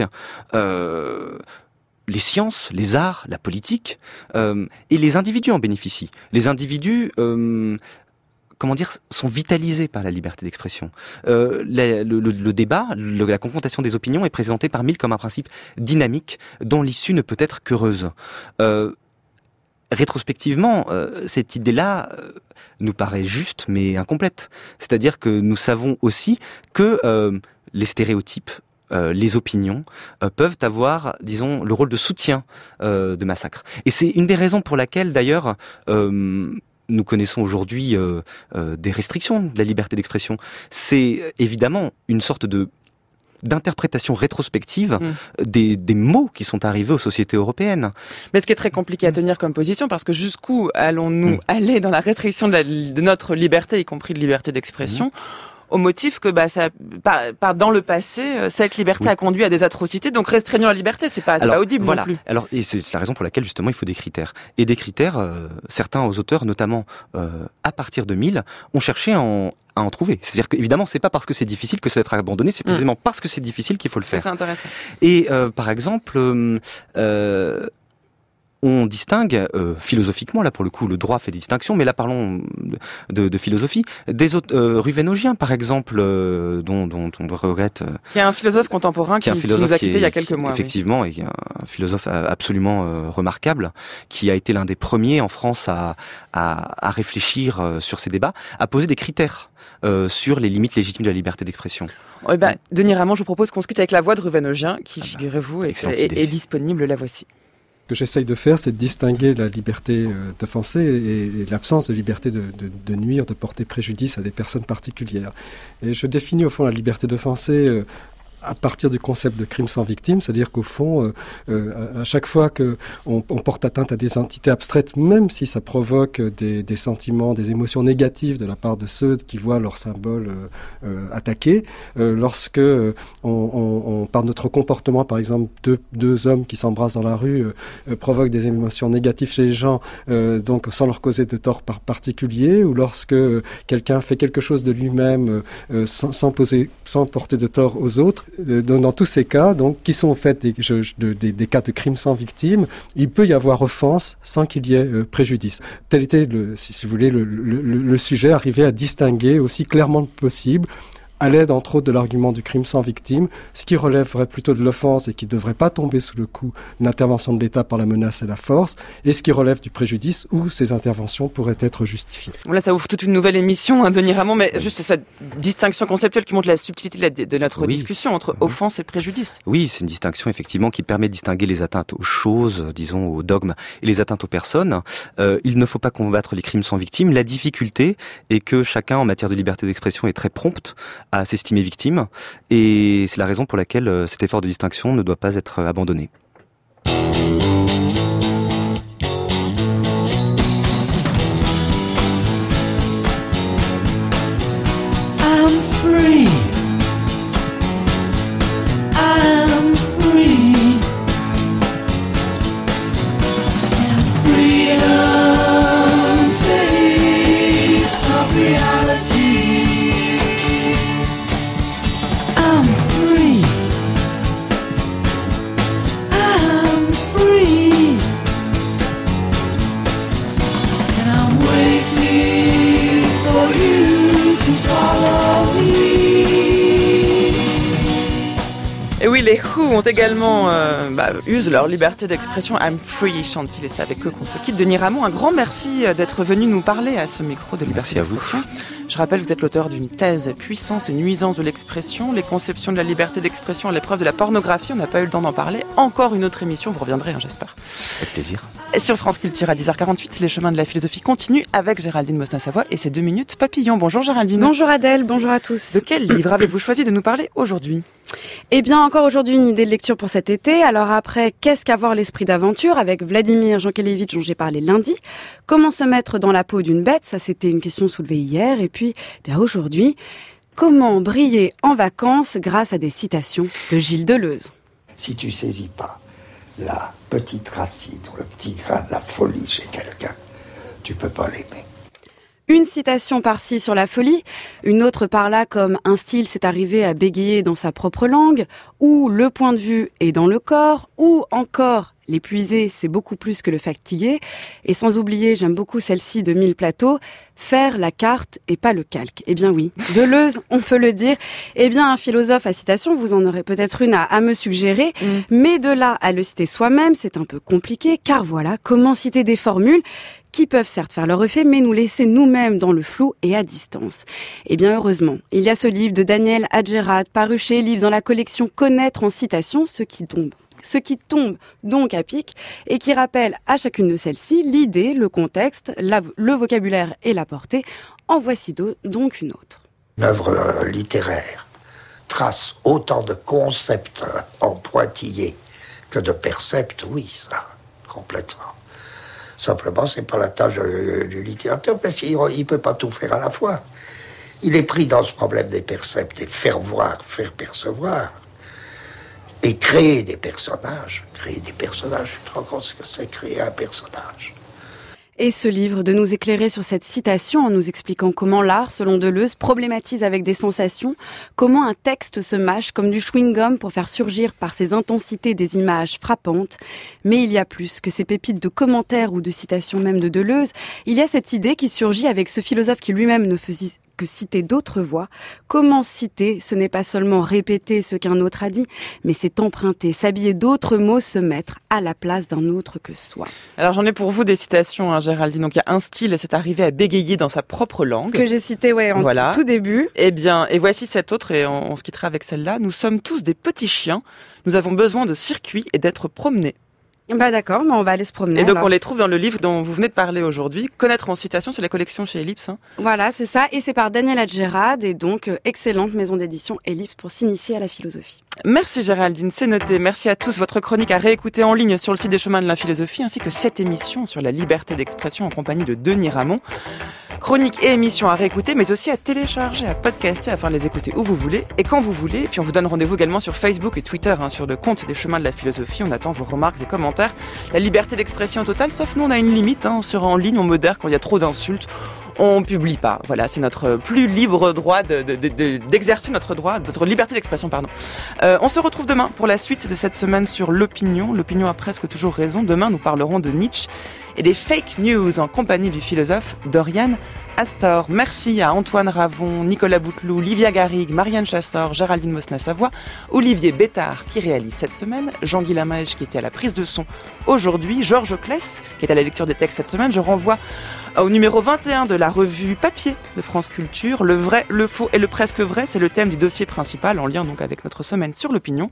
Euh, les sciences, les arts, la politique, euh, et les individus en bénéficient. Les individus, euh, comment dire, sont vitalisés par la liberté d'expression. Euh, la, le, le, le débat, le, la confrontation des opinions est présentée par Mill comme un principe dynamique dont l'issue ne peut être qu'heureuse. Euh, rétrospectivement, euh, cette idée-là euh, nous paraît juste mais incomplète. C'est-à-dire que nous savons aussi que euh, les stéréotypes euh, les opinions euh, peuvent avoir, disons, le rôle de soutien euh, de massacre. Et c'est une des raisons pour laquelle, d'ailleurs, euh, nous connaissons aujourd'hui euh, euh, des restrictions de la liberté d'expression. C'est évidemment une sorte de d'interprétation rétrospective mmh. des, des mots qui sont arrivés aux sociétés européennes. Mais ce qui est très compliqué à tenir comme position, parce que jusqu'où allons-nous mmh. aller dans la restriction de, la, de notre liberté, y compris de liberté d'expression, mmh. au motif que bah, ça, par, par, dans le passé, cette liberté oui. a conduit à des atrocités, donc restreignons la liberté, c'est pas, c'est Alors, pas audible voilà. non plus. Alors, et c'est, c'est la raison pour laquelle justement il faut des critères. Et des critères, euh, certains auteurs, notamment euh, à partir de mille, ont cherché à en à en trouver. C'est-à-dire qu'évidemment, c'est pas parce que c'est difficile que ça va être abandonné, c'est précisément mmh. parce que c'est difficile qu'il faut le faire. C'est intéressant. Et euh, par exemple, euh, on distingue euh, philosophiquement, là pour le coup, le droit fait des distinctions, mais là parlons de, de philosophie, des autres euh, ruvenogiens par exemple, euh, dont, dont on regrette. Euh, qui est un philosophe contemporain qui, qui, philosophe qui nous a quittés il y a quelques mois. Effectivement, oui. Et un philosophe absolument euh, remarquable, qui a été l'un des premiers en France à, à, à réfléchir euh, sur ces débats, à poser des critères Euh, sur les limites légitimes de la liberté d'expression. Eh ben, Denis Ramon, je vous propose qu'on discute avec la voix de Ruvenogien, qui, ah bah, figurez-vous, est, est, est disponible, la voici. Ce que j'essaye de faire, c'est de distinguer la liberté d'offenser et, et l'absence de liberté de, de, de nuire, de porter préjudice à des personnes particulières. Et je définis au fond la liberté d'offenser euh, à partir du concept de crime sans victime, c'est-à-dire qu'au fond, euh, euh, à chaque fois qu'on on porte atteinte à des entités abstraites, même si ça provoque des, des sentiments, des émotions négatives de la part de ceux qui voient leur symbole euh, euh, attaqué, euh, lorsque euh, on, on, on, par notre comportement, par exemple, deux, deux hommes qui s'embrassent dans la rue euh, provoquent des émotions négatives chez les gens, euh, donc sans leur causer de tort par particulier, ou lorsque euh, quelqu'un fait quelque chose de lui-même euh, sans, sans, poser, sans porter de tort aux autres, dans tous ces cas, donc, qui sont en fait des, de, des, des cas de crimes sans victime, il peut y avoir offense sans qu'il y ait euh, préjudice. Tel était, le, si, si vous voulez, le, le, le sujet, arriver à distinguer aussi clairement que possible, à l'aide, entre autres, de l'argument du crime sans victime, ce qui relèverait plutôt de l'offense et qui ne devrait pas tomber sous le coup d'une intervention de l'État par la menace et la force, et ce qui relève du préjudice où ces interventions pourraient être justifiées. Là, ça ouvre toute une nouvelle émission, hein, Denis Ramon, mais oui. juste cette distinction conceptuelle qui montre la subtilité de notre oui. discussion entre mmh. offense et préjudice. Oui, c'est une distinction, effectivement, qui permet de distinguer les atteintes aux choses, disons, aux dogmes, et les atteintes aux personnes. Euh, il ne faut pas combattre les crimes sans victime. La difficulté est que chacun, en matière de liberté d'expression, est très prompt à s'estimer victime, et c'est la raison pour laquelle euh, cet effort de distinction ne doit pas être euh, abandonné. I'm free. I'm free. And freedom tastes of reality. I'm free. I'm free. And I'm waiting for you to follow me. Et oui, les Who ont également euh, bah, usent leur liberté d'expression. I'm free, chante-t-il, et c'est avec eux qu'on se quitte. Denis Ramon, un grand merci d'être venu nous parler à ce micro de liberté d'expression. Je rappelle, vous êtes l'auteur d'une thèse « Puissance et nuisance de l'expression, les conceptions de la liberté d'expression à l'épreuve de la pornographie ». On n'a pas eu le temps d'en parler. Encore une autre émission, vous reviendrez, hein, j'espère. Avec plaisir. Et sur France Culture à dix heures quarante-huit, les chemins de la philosophie continuent avec Géraldine Mostin-Savoie et ses deux minutes papillon. Bonjour Géraldine. Bonjour Adèle, bonjour à tous. De quel livre avez-vous choisi de nous parler aujourd'hui ? Eh bien, encore aujourd'hui, une idée de lecture pour cet été. Alors après, qu'est-ce qu'avoir l'esprit d'aventure avec Vladimir Jankélévitch, dont j'ai parlé lundi. Comment se mettre dans la peau d'une bête ? Ça, c'était une question soulevée hier. Et puis, bien aujourd'hui, comment briller en vacances grâce à des citations de Gilles Deleuze. Si tu saisis pas la petite racine ou le petit grain de la folie chez quelqu'un, tu peux pas l'aimer. Une citation par-ci sur la folie, une autre par-là comme un style s'est arrivé à bégayer dans sa propre langue, ou le point de vue est dans le corps, ou encore l'épuisé c'est beaucoup plus que le fatigué, et sans oublier, j'aime beaucoup celle-ci de Mille Plateaux, faire la carte et pas le calque. Eh bien oui, Deleuze, on peut le dire. Eh bien un philosophe à citation, vous en aurez peut-être une à, à me suggérer, mm. mais de là à le citer soi-même, c'est un peu compliqué, car voilà, comment citer des formules qui peuvent certes faire leur effet, mais nous laisser nous-mêmes dans le flou et à distance. Et bien heureusement, il y a ce livre de Daniel Adjerad, paru chez Ellipse dans la collection Connaître en citation, ce qui tombe. Ce qui tombe donc à pic et qui rappelle à chacune de celles-ci l'idée, le contexte, la, le vocabulaire et la portée. En voici donc une autre. Une œuvre euh, littéraire trace autant de concepts euh, en pointillés que de percepts, oui, ça, complètement. Simplement, c'est pas la tâche euh, du littérateur, parce qu'il ne peut pas tout faire à la fois. Il est pris dans ce problème des percepts, et faire voir, faire percevoir. Et créer des personnages. Créer des personnages, tu te rends compte ce que c'est créer un personnage. Et ce livre de nous éclairer sur cette citation en nous expliquant comment l'art, selon Deleuze, problématise avec des sensations, comment un texte se mâche comme du chewing-gum pour faire surgir par ses intensités des images frappantes. Mais il y a plus que ces pépites de commentaires ou de citations même de Deleuze. Il y a cette idée qui surgit avec ce philosophe qui lui-même ne faisait que citer d'autres voix. Comment citer, ce n'est pas seulement répéter ce qu'un autre a dit, mais c'est emprunter, s'habiller d'autres mots, se mettre à la place d'un autre que soi. Alors j'en ai pour vous des citations, hein, Géraldine. Donc il y a un style et c'est arrivé à bégayer dans sa propre langue. Que j'ai cité, ouais, en voilà. tout début. Eh bien, et voici cette autre et on, on se quittera avec celle-là. Nous sommes tous des petits chiens. Nous avons besoin de circuits et d'être promenés. Bah d'accord, mais on va aller se promener. Et donc alors. on les trouve dans le livre dont vous venez de parler aujourd'hui, Connaître en citation, sur les collections chez Ellipse. Hein. Voilà, c'est ça, et c'est par Daniel Adjerad, et donc euh, excellente maison d'édition Ellipse pour s'initier à la philosophie. Merci Géraldine, c'est noté. Merci à tous. Votre chronique à réécouter en ligne sur le site des Chemins de la Philosophie, ainsi que cette émission sur la liberté d'expression en compagnie de Denis Ramon. Chronique et émission à réécouter, mais aussi à télécharger, à podcaster, afin de les écouter où vous voulez et quand vous voulez. Et puis on vous donne rendez-vous également sur Facebook et Twitter, hein, sur le compte des Chemins de la Philosophie. On attend vos remarques et commentaires. La liberté d'expression totale, sauf nous, on a une limite. Hein, sur en ligne, on modère quand il y a trop d'insultes. On publie pas. Voilà, c'est notre plus libre droit de, de, de, de, d'exercer notre droit, notre liberté d'expression, pardon. Euh, on se retrouve demain pour la suite de cette semaine sur l'opinion. L'opinion a presque toujours raison. Demain, nous parlerons de Nietzsche et des fake news en compagnie du philosophe Dorian Astor. Merci à Antoine Ravon, Nicolas Bouteloup, Livia Garrigue, Marianne Chassor, Géraldine Mosna-Savoie, Olivier Bétard qui réalise cette semaine, Jean-Guy Lamaèche qui était à la prise de son aujourd'hui, Georges Kless qui est à la lecture des textes cette semaine. Je renvoie au numéro vingt et un de la revue Papier de France Culture. Le vrai, le faux et le presque vrai, c'est le thème du dossier principal en lien donc avec notre semaine sur l'opinion.